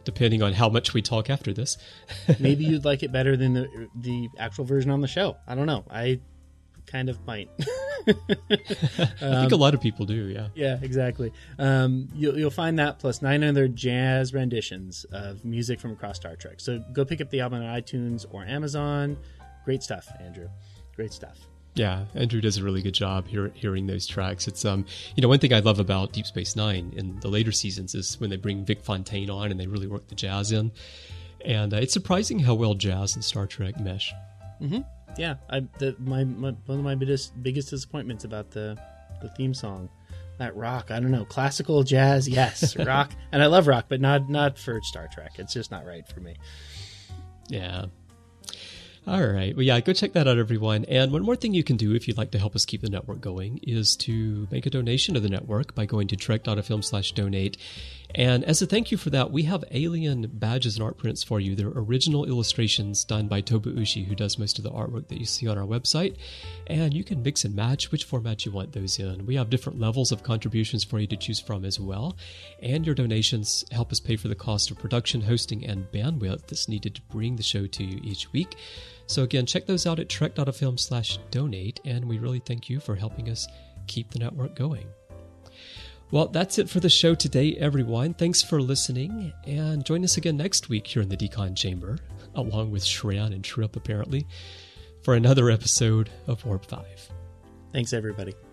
S1: depending on how much we talk after this.
S5: Maybe you'd like it better than the the actual version on the show. I don't know. I kind of might.
S1: um, I think a lot of people do, yeah.
S5: Yeah, exactly. Um, you'll, you'll find that plus nine other jazz renditions of music from across Star Trek. So go pick up the album on iTunes or Amazon. Great stuff, Andrew. Great stuff.
S1: Yeah, Andrew does a really good job hear, hearing those tracks. It's um, you know, one thing I love about Deep Space Nine in the later seasons is when they bring Vic Fontaine on and they really work the jazz in. And uh, it's surprising how well jazz and Star Trek mesh.
S5: Mm-hmm. Yeah, I, the, my, my one of my biggest biggest disappointments about the the theme song, that rock. I don't know, classical jazz, yes, rock, and I love rock, but not not for Star Trek. It's just not right for me.
S1: Yeah. All right. Well, yeah, go check that out, everyone. And one more thing you can do if you'd like to help us keep the network going is to make a donation to the network by going to trek.fm slash donate. And as a thank you for that, we have alien badges and art prints for you. They're original illustrations done by Toba Ushi, who does most of the artwork that you see on our website. And you can mix and match which format you want those in. We have different levels of contributions for you to choose from as well. And your donations help us pay for the cost of production, hosting, and bandwidth that's needed to bring the show to you each week. So again, check those out at trek.fm slash donate, and we really thank you for helping us keep the network going. Well, that's it for the show today, everyone. Thanks for listening, and join us again next week here in the Decon Chamber, along with Shran and Trip, apparently, for another episode of Warp five.
S5: Thanks, everybody.